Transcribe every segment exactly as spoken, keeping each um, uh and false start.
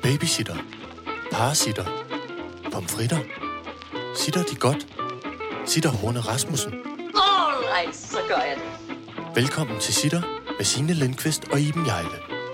Babysitter. Parasitter. Pomfritter. Sitter de godt? Sitter Horne Rasmussen. Alright, så gør jeg det. Velkommen til Sitter med Signe Lindqvist og Iben Hjejle.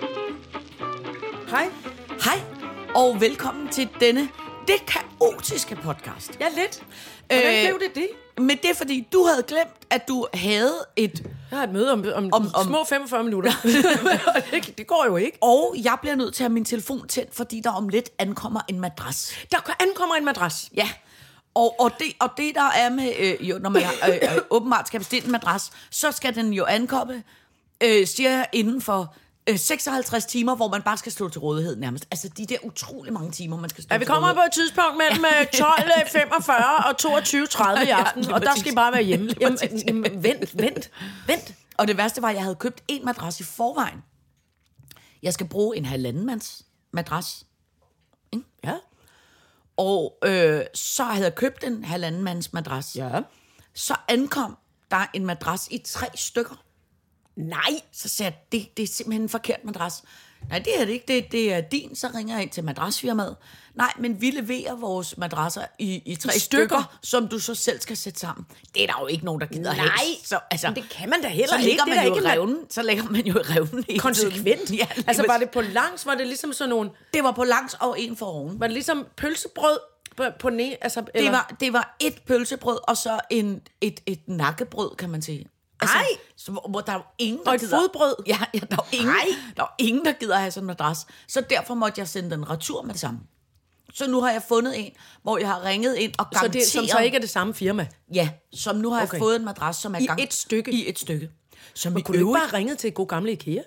Hej. Hej, og velkommen til denne det kaotiske podcast. Ja, lidt. Hvordan øh, blev det det? Men det er fordi, du havde glemt, at du havde et... Jeg har et møde om, om, om, om små femogfyrre minutter. det, det går jo ikke. Og jeg bliver nødt til at have min telefon tændt, fordi der om lidt ankommer en madras. Der ankommer en madras? Ja. Og, og, det, og det, der er med... Øh, jo, når man øh, øh, åbenbart skal bestille en madras, så skal den jo ankomme, øh, siger jeg, inden for... seksoghalvtreds timer, hvor man bare skal stå til rådighed nærmest. Altså de der utrolig mange timer, man skal stå ja, til vi kommer rådighed. på et tidspunkt mellem tolv femogfyrre og toogtyve tredive i aften, ja, og der skal I bare være hjemme. Jamen, jamen, vent, vent, vent. Og det værste var, at jeg havde købt en madras i forvejen. Jeg skal bruge en halvandenmands madras. Ikke? Ja. Og øh, så havde jeg købt en halvandenmands madras. Ja. Så ankom der en madras i tre stykker. Nej, så sagde jeg, det, det er simpelthen en forkert madras. Nej, det er det ikke, det, det er din. Så ringer jeg ind til madrasfirmaet. Nej, men vi leverer vores madrasser i, i tre stykker, stykker, som du så selv skal sætte sammen. Det er der jo ikke nogen, der gider Nej, have. Så, altså, det kan man da heller så ikke. Ligger det man jo ikke revnen, så lægger man jo revnen hele konsekvent. Tiden. Ja, altså var det på langs, var det ligesom sådan nogle... Det var på langs og en for oven. Var det ligesom pølsebrød på, på næ... Altså, det, var, det var et pølsebrød, og så en, et, et nakkebrød, kan man sige. Altså, Ej! Så, hvor, hvor der er jo ingen, der og et gider... fodbrød? Ja, ja der, er ingen, der er ingen, der gider have sådan en madras. Så derfor måtte jeg sende den retur med det samme. Så nu har jeg fundet en, hvor jeg har ringet ind og garanteret... Så det, som så ikke er det samme firma? Ja, som nu har okay. jeg fået en madras, som er... I gang... et stykke? I et stykke. Som men kunne du ikke bare ringe til et god gamle IKEA?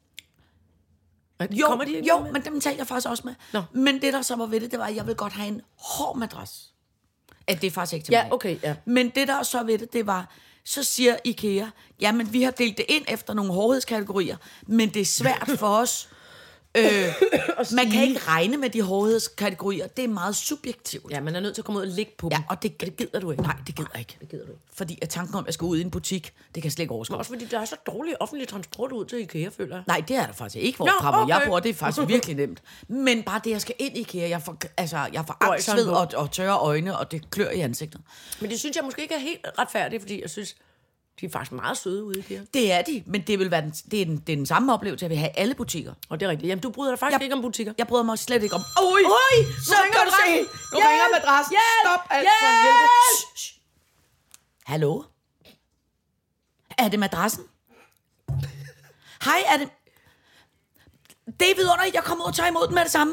Jo, Kommer de jo men dem talte jeg faktisk også med. Nå. Men det, der så var ved det, det var, at jeg vil godt have en hård madras. At det er faktisk ikke til ja, mig. Okay, ja. Men det, der så ved det, det var... Så siger IKEA, jamen vi har delt det ind efter nogle hårdhedskategorier, men det er svært for os. øh, man kan ikke regne med de hårdhedskategorier. Det er meget subjektivt. Ja, man er nødt til at komme ud og ligge på Ja, dem. og det, det gider du ikke. Nej, det gider jeg ikke. Det gider du ikke. Fordi at tanken om, at jeg skal ud i en butik, det kan jeg slet ikke overskue. Men også fordi der er så dårlig offentlig transport ud til IKEA, føler jeg. Nej, det er der faktisk ikke. Hvor, Nå, fra hvor okay. jeg bor, det er faktisk virkelig nemt. Men bare det, jeg skal ind i IKEA, jeg får, altså, jeg får angst ved og, og tørre øjne, og det klør i ansigtet. Men det synes jeg måske ikke er helt retfærdigt, fordi jeg synes... De er faktisk meget søde ude i IKEA. Det er de, men det vil være den, det er den, det er den samme oplevelse, jeg vil have alle butikker. Og det er rigtigt. Jamen, du bryder dig faktisk jeg, ikke om butikker. Jeg bryder mig slet ikke om... Oj! Oj! Så kan du se! Nu Hjælp! ringer madrassen. Hjælp! Stop alt Hjælp! for helvede. Hallo? Er det madrassen? Hej, er det... Det er vidunderligt, jeg kommer ud og tager imod den med det samme.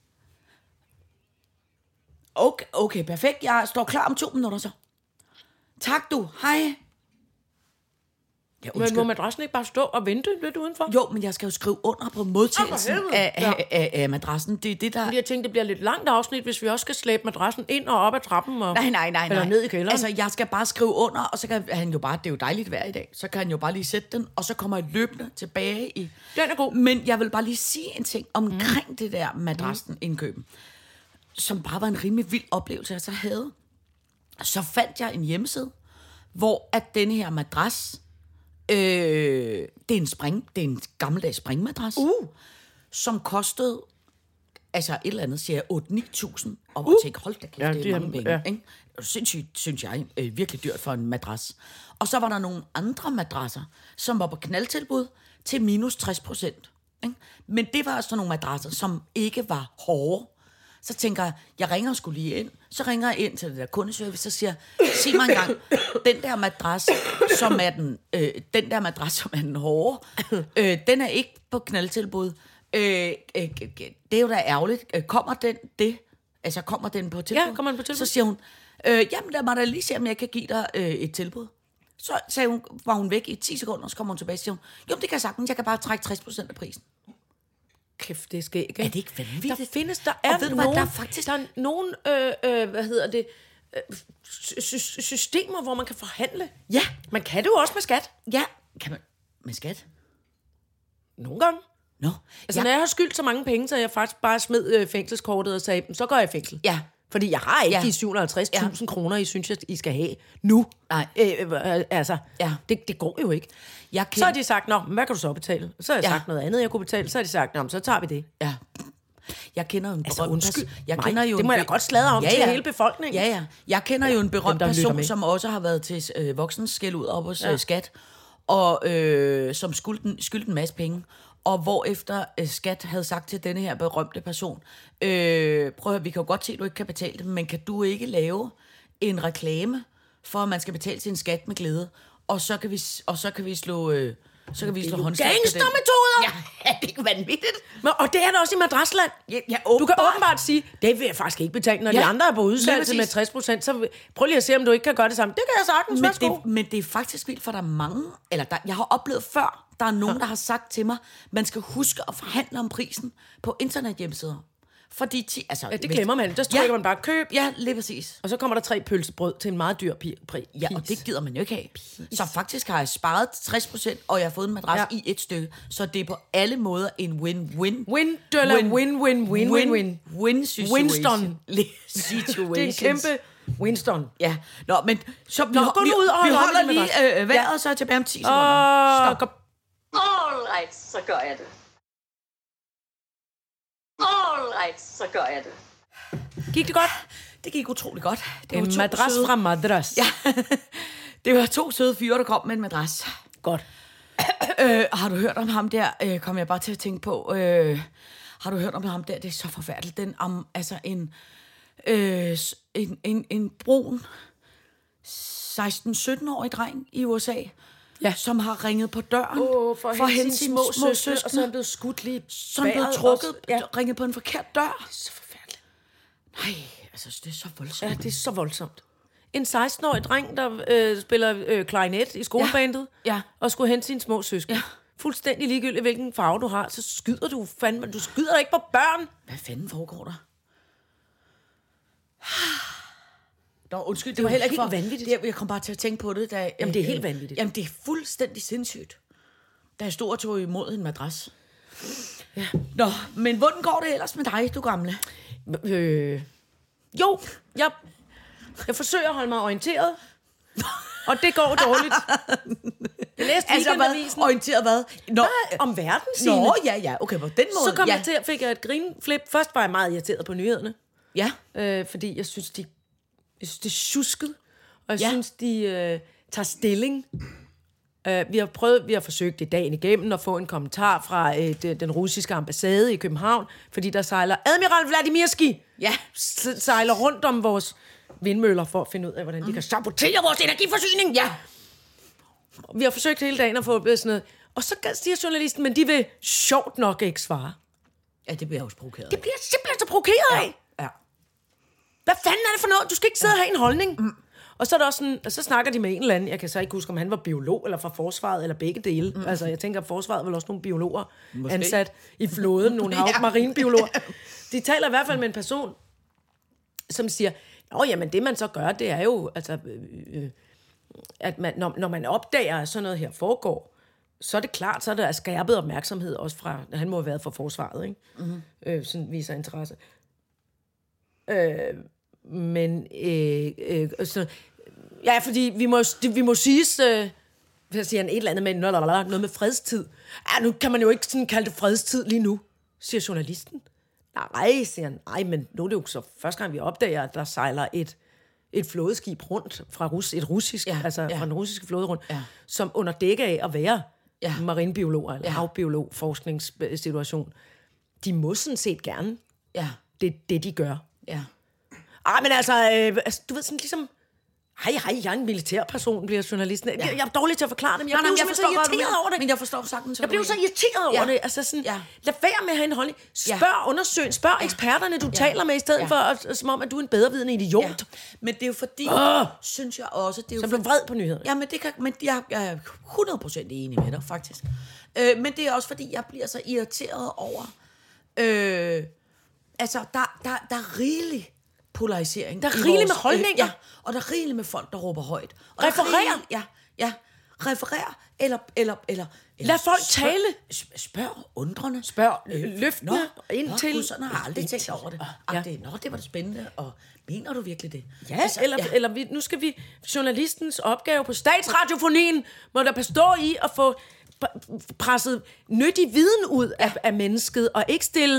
Okay, okay, perfekt. Jeg står klar om to minutter så. Tak du. Hej. Ja, men må madrassen ikke bare stå og vente lidt udenfor? Jo, men jeg skal jo skrive under på modtagelsen oh, af, ja. af, af, af madrassen. Det er det, der... Fordi jeg tænkte, det bliver lidt langt afsnit, hvis vi også skal slæbe madrassen ind og op ad trappen. Og... Nej, nej, nej. Eller nej. ned i kælderen. Altså, jeg skal bare skrive under, og så kan han jo bare... Det er jo dejligt vejr i dag. Så kan han jo bare lige sætte den, og så kommer jeg løbende tilbage i... Den er god. Men jeg vil bare lige sige en ting omkring mm. det der madrassen indkøben, som bare var en rimelig vild oplevelse, jeg så havde. Så fandt jeg en hjemmeside, hvor at denne her madras... Øh, det er en spring, det er en gammeldags springmadras, uh. som kostede altså et eller andet, siger jeg, otte til ni tusind, og uh. tænkte, hold da kæft, ja, det er mange penge, ja. Ikke? Sindssygt, synes jeg, øh, virkelig dyrt for en madras. Og så var der nogle andre madrasser, som var på knaldtilbud til minus tres procent. Ikke? Men det var altså nogle madrasser, som ikke var hårde. Så tænker jeg, jeg ringer sgu lige ind. Så ringer jeg ind til det der kundeservice, så siger sig mig engang, den der madras, som er den, øh, den der madras, som er den hårde, øh, den er ikke på knaldtilbud. Øh, øh, det er jo da ærgerligt. Øh, kommer den det? Altså, kommer den på tilbud? Ja, kommer den på tilbud. Så siger hun, øh, jamen lad mig da lige se, om jeg kan give dig øh, et tilbud. Så sagde hun, var hun væk i ti sekunder, og så kommer hun tilbage og siger hun, jo, det kan jeg sagtens, jeg kan bare trække tres procent af prisen. Kæft, det er skægt. Er det ikke vanvittigt? Der findes, der er, ved du nogen, hvad, der er faktisk... der er nogen, øh, øh, hvad hedder det, øh, sy- systemer, hvor man kan forhandle. Ja. Man kan det jo også med skat. Ja, kan man... Med skat? Nogle gange. Nå. Altså, ja. når jeg har skyldt så mange penge, så jeg faktisk bare smed øh, fængselskortet og sagde, så går jeg i fængsel. Ja. Fordi jeg har ikke ja. de syv hundrede og halvtreds tusind ja. kroner, I synes, jeg, I skal have nu. Nej. Øh, øh, altså, ja. det, det går jo ikke. Jeg kan... Så har de sagt, nå, hvad kan du så betale? Så har jeg ja. sagt noget andet, jeg kunne betale. Så har de sagt, nå, så tager vi det. Ja. Jeg kender jo en Altså, berømt undskyld person. Jeg mig. kender jo Det må en jeg be- godt sladre om til hele befolkningen. Ja, ja. Jeg kender jo en berømt Dem, der lytter person, med. som også har været til øh, voksens skæld ud op hos ja. Skat, og øh, som skyldte, skyldte en masse penge. Og hvorefter øh, Skat havde sagt til denne her berømte person, øh, prøv at høre, vi kan jo godt se, at du ikke kan betale det, men kan du ikke lave en reklame, for at man skal betale sin skat med glæde, og så kan vi, og så kan vi slå... Øh, så kan vi slå håndslag på den. Gangstermetoder! Ja, det er vanvittigt. Men, og det er der også i Madrasland. Ja, ja, du kan åbenbart sige, det vil jeg faktisk ikke betale, når ja, de andre er på udsalgelse med tres procent. Så prøv lige at se, om du ikke kan gøre det samme. Det kan jeg sagtens, men værsgo. det, men det er faktisk vildt, for der er mange, eller der, jeg har oplevet før, der er nogen, der har sagt til mig, man skal huske at forhandle om prisen på internethjemmesider. Fordi, ti, altså, Ja, det glemmer man. Der trykker ja, man bare køb. Ja, lige præcis. Og så kommer der tre pølsebrød til en meget dyr pris. Ja, og det gider man jo ikke have. Så faktisk har jeg sparet tres procent, og jeg har fået en madras ja. i et stykke. Så det er på alle måder en win-win. Win, dollar, win, win, win, win, win, win. Win situation. Winston. Situation. Det er en kæmpe Winston. Ja. Nå, men så vi, Nå, gå vi, nu ud og vi hold holder med lige øh, vejret, ja. så er jeg tilbage om ti sekunder. Stop. All right, så gør jeg det. All right, så gør jeg det. Gik det godt? Det gik utrolig godt. Det En var to madras søde, fra Madras. Ja. Det var to søde fyre, der kom med en madras. Godt. øh, har du hørt om ham der? Øh, kom jeg bare til at tænke på. Øh, har du hørt om ham der? Det er så forfærdeligt. Den om, altså en, øh, en, en, en brun seksten-sytten-årig dreng i U S A, ja. som har ringet på døren oh, for, for hente sine små, små søskende, og så er han blevet skudt lige som blev trukket, ja. ringet på en forkert dør. Det er så forfærdeligt. Nej, altså det er så voldsomt. Ja, det er så voldsomt. En seksten-årig dreng, der øh, spiller øh, klarinet i skolebandet, ja. Ja. og skulle hente sine små søskende. Ja. Fuldstændig ligegyldigt, hvilken farve du har, så skyder du fandme. Du skyder ikke på børn. Hvad fanden foregår der? Nå, undskyld, det, det var var heller ikke helt vanvittigt. Det, jeg kom bare til at tænke på det, da... Jamen, det er helt vanvittigt. Jamen, det er fuldstændig sindssygt. Da jeg stod og tog imod en madras. Ja. Nå, men hvordan går det ellers med dig, du gamle? Øh, jo, jeg, jeg forsøger at holde mig orienteret, og det går dårligt. Jeg læste altså, Weekendavisen. Hvad? Orienteret hvad? Nå, Nej, om verden, Signe. Nå, ja, ja, okay, på den måde. Så kom ja. jeg til at fik jeg et grinflip. Først var jeg meget irriteret på nyhederne. Ja. Øh, fordi jeg synes, de, jeg synes, det er tjusket, og jeg ja. synes, de øh, tager stilling. Uh, vi har prøvet, vi har forsøgt i dagen igennem at få en kommentar fra uh, de, den russiske ambassade i København, fordi der sejler Admiral Vladimirski, ja. sejler rundt om vores vindmøller for at finde ud af, hvordan mm. de kan sabotere vores energiforsyning. Ja. Vi har forsøgt hele dagen at få sådan noget. Og så siger journalisten, men de vil sjovt nok ikke svare. Ja, det bliver jeg også provokeret af. Det bliver simpelthen så provokeret ja. af. Ja. Hvad fanden er det for noget? Du skal ikke sidde ja. og have en holdning. Mm. Og så er der også sådan, så snakker de med en eller anden, jeg kan så ikke huske, om han var biolog, eller fra forsvaret, eller begge dele. Mm. Altså, jeg tænker, at forsvaret vil også nogle biologer Måske. ansat i flåden, nogle hav- ja. marinebiologer. De taler i hvert fald med en person, som siger, nå, jamen det man så gør, det er jo, altså, øh, at man, når, når man opdager, at sådan noget her foregår, så er det klart, så er der skærpet opmærksomhed, også fra, han må have været fra forsvaret, ikke? Mm. Øh, sådan viser interesse. Øh, men øh, øh, så, ja, fordi vi må, vi må siges, øh, jeg siger han et eller andet med noget, noget med fredstid. Ja, nu kan man jo ikke sådan kalde det fredstid lige nu, siger journalisten. Nej, siger han, nej, men nu er det jo så første gang, vi opdager, at der sejler et, et flådeskib rundt fra Rus, et russisk, ja, altså ja. fra den russiske flåde rundt, ja. som under dække af at være ja. marinebiologer eller ja. havbiolog forskningssituation. De må sådan set gerne ja. det, det, de gør. Ja. Ah, men altså, øh, altså, du ved sådan ligesom, hej, hej, jeg er en militærperson, bliver journalisten. Ja. Jeg, jeg er dårlig til at forklare det, men jeg nej, blev nej, jeg så irriteret godt, over det. Men jeg forstår sagtens. Jeg blev så irriteret ja. over det. Altså sådan, ja. lad være med at have en holdning. Spørg, ja. undersøg, spørg ja. eksperterne, du ja. taler med, i stedet ja. for, at, som om, at du er en bedrevidende idiot. Ja. Men det er jo fordi, oh. synes jeg også, det er jo så blev vred på nyhederne. Ja, men det kan, men jeg er hundrede procent enig med dig, faktisk. Øh, men det er også fordi, jeg bliver så irriteret over, øh, altså, der, der, der er rigeligt polarisering. Der er rigeligt med holdninger. Øh, ja, og der er rigeligt med folk, der råber højt. Og refererer. Ja, ja. Refererer, eller... eller, eller Lad folk spørg, tale. Spørg undrende. Spørg øh, løftende. Nå, indtil. Nå, sådan har jeg aldrig tænkt over det. Ja. det. Nå, det var det spændende. Og mener du virkelig det? Ja, altså, eller, ja. eller vi, nu skal vi... Journalistens opgave på Statsradiofonien må der bestå i at få presset nyttig viden ud af, af mennesket, og ikke stille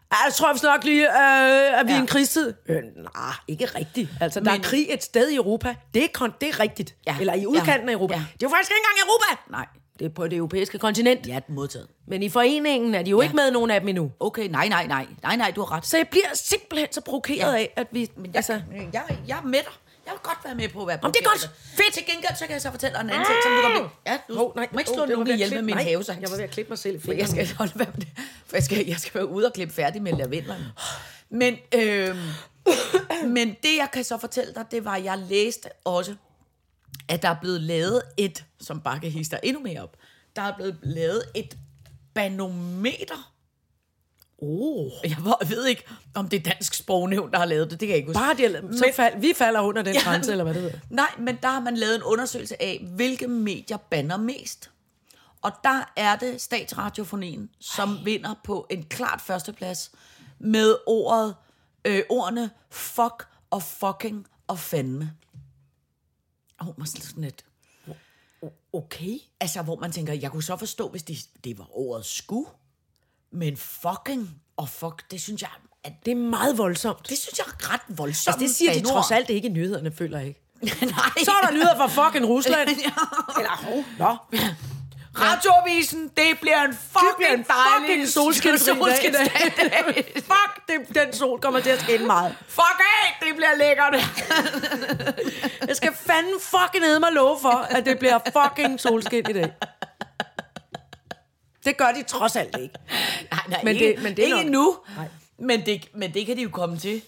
Jeg tror vi nok lige, øh, at vi ja. er i en krigstid. Øh, nej, ikke rigtigt. Altså, der Men... er krig et sted i Europa. Det er, kon- det er rigtigt. Ja. Eller i udkanten ja. af Europa. Ja. Det er jo faktisk ikke engang Europa. Nej. Det er på det europæiske kontinent. Ja, modtaget. Men i foreningen er de jo ja. ikke med nogen af dem endnu. Okay, nej, nej, nej. Nej, nej, du har ret. Så jeg bliver simpelthen så provokeret ja. af, at vi... Men jeg, altså... jeg, jeg er med dig. Jeg vil godt være med på at være provokeret. Det er godt. Fedt. Til gengæld, så kan jeg så fortælle dig en anden ting, som du kan blive... Ja, du oh, nej, må ikke slå oh, nogen ihjel med min have, så... Jeg var ved at klippe mig selv i fingrene. Jeg skal holde med det. For jeg skal, jeg skal være ude og klippe færdig med lavendlerne. Men, øh, men det, jeg kan så fortælle dig, det var, at jeg læste også, at der er blevet lavet et, som bare kan hisse dig endnu mere op, der er blevet lavet et banometer. Oh. Jeg ved ikke, om det er Dansk Sprognævn, der har lavet det. Det kan jeg ikke huske. Bare det, så fald, vi falder under den grænse, ja, eller hvad det hedder. Nej, men der har man lavet en undersøgelse af, hvilke medier banner mest. Og der er det Statsradiofonien, som Ej. vinder på en klart førsteplads med ordet, øh, ordene fuck og fucking og fandme. Åh, oh, sådan lidt... Okay. Altså, hvor man tænker, jeg kunne så forstå, hvis det, det var ordet sku, men fucking og fuck, det synes jeg... At det er meget voldsomt. Det synes jeg er ret voldsomt. Altså, det siger de trods alt ikke i nyhederne, føler jeg ikke. Nej. Så er der nyheder fra fucking Rusland. Eller, oh, nå. Radioavisen, det bliver en fucking, bliver en dejlig fucking solskinsdag. Fuck, det, den sol kommer til at skinne meget. Fuck af, det bliver lækkert. Jeg skal fandme fucking ned mig love for, at det bliver fucking solskin i dag. Det gør de trods alt ikke. Nej, nej, men ikke, det, men det ikke nok... endnu. Men det, men det kan de jo komme til.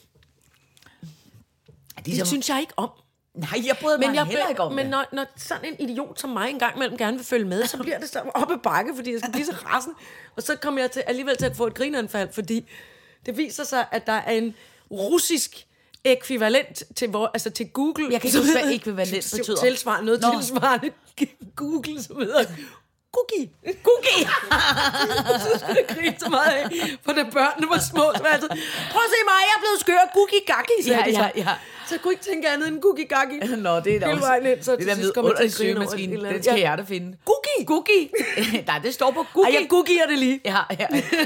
Det, det synes jeg ikke om. Nej, jeg bryder mig heller ikke om Men når, når sådan en idiot som mig engang mellem gerne vil følge med, så bliver det så oppe bakke, fordi jeg skal blive så rasen. Og så kommer jeg til, alligevel til at få et grinanfald, fordi det viser sig, at der er en russisk ekvivalent til, hvor, altså til Google. Jeg kan ikke huske, hvad ekvivalent betyder. Tilsvarende, noget Nå. tilsvarende Google, som hedder Cookie. Cookie. Så skulle jeg grine så meget af, for da børnene var små, så var jeg altid, prøv at se mig, jeg er blevet skør. Cookie-gaki, ja, ja, ja. Så jeg kunne ikke tænke andet end cookie-gaki. Nå, det er da også... Ind, så det der med under søgemaskinen, den skal jeg da finde. Cookie! Cookie! Nej, det står på cookie. Ej, jeg cookie'er det lige. Ja, ja.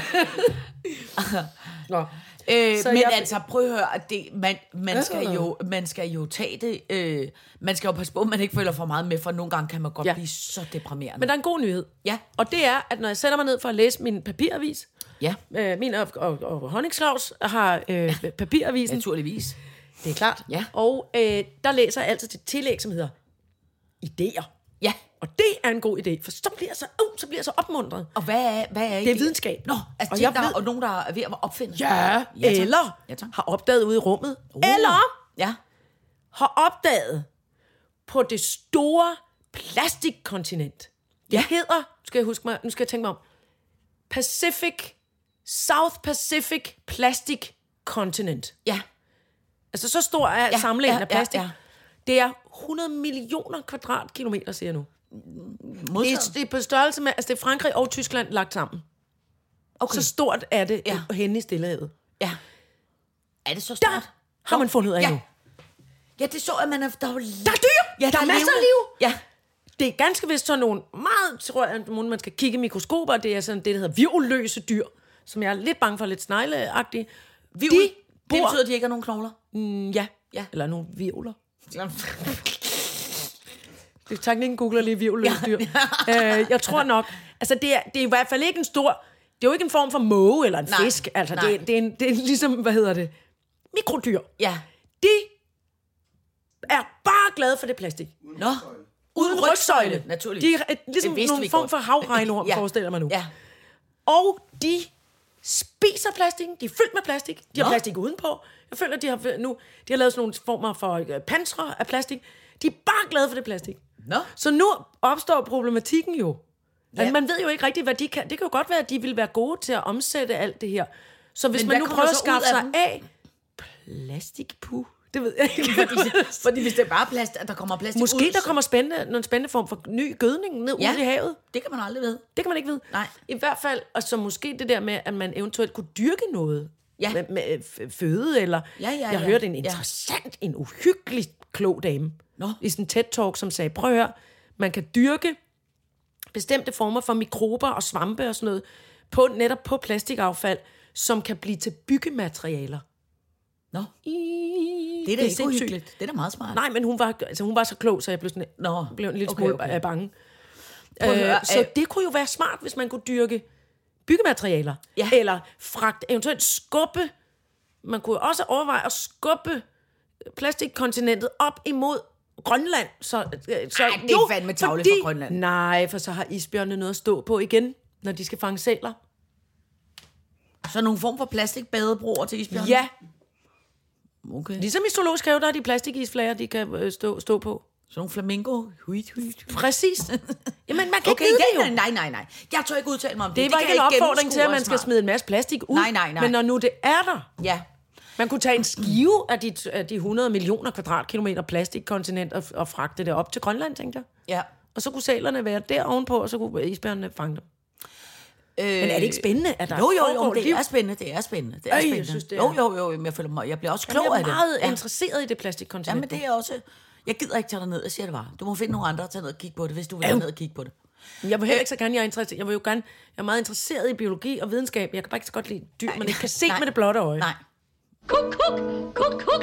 Nå. Øh, men jeg... altså, prøv at høre, at det, man, man, skal jo, man skal jo tage det, øh, man skal jo passe på, at man ikke føler for meget med, for nogle gange kan man godt ja. blive så deprimerende. Men der er en god nyhed, ja. Og det er, at når jeg sætter mig ned for at læse min papiravis, ja. øh, min og, og, og Honningslaus har øh, ja. papiravisen. Naturligvis. Det er klart. Ja. Og øh, der læser jeg altid til tillæg, som hedder idéer. Ja. Og det er en god idé, for så bliver jeg så, uh, så, bliver jeg så opmuntret. Og hvad er, hvad er det? er videnskab. Nå, altså og, ting, der, ved... og nogen, der er ved at opfinde. Ja, ja eller ja, har opdaget ude i rummet. Uh. Eller ja. har opdaget på det store plastikkontinent. Det ja. hedder, nu skal jeg huske mig, nu skal jeg tænke mig om, Pacific, South Pacific Plastic Continent. Ja. Altså så stor er ja, samlingen ja, af plastik. Ja, ja. Det er hundrede millioner kvadratkilometer, siger jeg nu. Det er, det er på størrelse med, altså det er Frankrig og Tyskland lagt sammen. Okay. Så stort er det ja. henne i Stillehavet. Ja. Er det så stort? Der har man fundet ud af ja. nu. Ja, det så, at man er... Der er, der er dyr! Ja, der, der er masser af liv! Ja. Det er ganske vist sådan nogle meget, tror jeg, man skal kigge i mikroskoper. Det er sådan det, der hedder virvelløse dyr, som jeg er lidt bange for, lidt snegleagtige. De bor... Det betyder, at de ikke har nogen knogler? Mm, ja. ja, eller nogle virvler. Det tager ikke googler lige virvelløse dyr. Ja. øh, jeg tror nok, altså det er, det er i hvert fald ikke en stor, det er jo ikke en form for måge eller en nej, fisk. Altså det, det, er en, det er ligesom, hvad hedder det, mikrodyr. Ja. De er bare glade for det plastik. Nå. Uden rygsøjle. Naturligvis. De er ligesom nogle form for havregnorm, ja. forestiller man nu. Ja. Og de spiser plastikken. De er fyldt med plastik. De Nå. har plastik udenpå. Jeg føler, de har nu de har lavet sådan nogle former for pansre af plastik. De er bare glade for det plastik. Nå. Så nu opstår problematikken jo. Ja. Altså, man ved jo ikke rigtigt, hvad de kan. Det kan jo godt være, at de vil være gode til at omsætte alt det her. Så hvis Men man nu prøver at skaffe sig af plastikpuh, det ved jeg ikke. fordi, fordi hvis det er bare plast, at der kommer plastik Måske ud, der kommer spændende, nogle spændende form for ny gødning ned ja, ud i havet. Det kan man aldrig vide. Det kan man ikke vide. Nej. I hvert fald, og så måske det der med, at man eventuelt kunne dyrke noget. Ja. Med, med føde, eller... Ja, ja, ja. Jeg hørte en interessant, ja. en uhyggelig klog dame. Nå. I sådan en TED-talk, som sagde, prøv at høre, man kan dyrke bestemte former for mikrober og svampe og sådan noget, på, netop på plastikaffald, som kan blive til byggematerialer. Nå, I... det er da ikke sindssygt. uhyggeligt. Det er da meget smart. Nej, men hun var, altså, hun var så klog, så jeg blev, sådan, Nå, blev en lille okay, smule okay. bange. Prøv at Øh, høre, så øh, det kunne jo være smart, hvis man kunne dyrke byggematerialer. Ja. Eller fragt, eventuelt skubbe. Man kunne også overveje at skubbe plastikkontinentet op imod Grønland. Så, så, Ej, det er fandme tarveligt for Grønland. Nej, for så har isbjørnene noget at stå på igen, når de skal fange sæler. Så nogle form for plastikbadebroer til isbjørn? Ja, Okay. ligesom i zoologisk have, der er de plastikisflager, de kan øh, stå, stå på. Så nogle flamingo? Huit, huit. Præcis. Jamen, man kan Okay, ikke vide ja, det jo. nej, nej, nej. Jeg tør ikke udtale mig om det. Det var kan ikke en jeg opfordring til, at man gennemskue skal og smide en masse plastik ud. Nej, nej, nej. Men når nu det er der, Ja. man kunne tage en skive af de, af de hundrede millioner kvadratkilometer plastikkontinent og, og fragte det op til Grønland, tænkte jeg. Ja. Og så kunne sælerne være der ovenpå, og så kunne isbjørnene fange dem. Øh, Men er det ikke spændende, at der Jo, jo, foregår jo, det liv? er spændende, det er spændende. Det er Øj, jeg spændende. synes, det er- Jo, jo, jo, men jeg, føler mig, jeg bliver også klog Jeg af er det. meget Ja. interesseret i det plastikkontinent. Jamen, det er jeg også. Jeg gider ikke tage dig ned, jeg siger det bare. Du må finde nogle andre og tage ned og kigge på det, hvis du vil Øv. ned og kigge på det. Jeg vil heller ikke så gerne, jeg er interesseret. Jeg vil jo gerne, jeg er meget interesseret i biologi og videnskab. Jeg kan bare ikke så godt lide dyr, man ikke kan se nej. med det blotte øje. Nej. Kuk, kuk, kuk, kuk.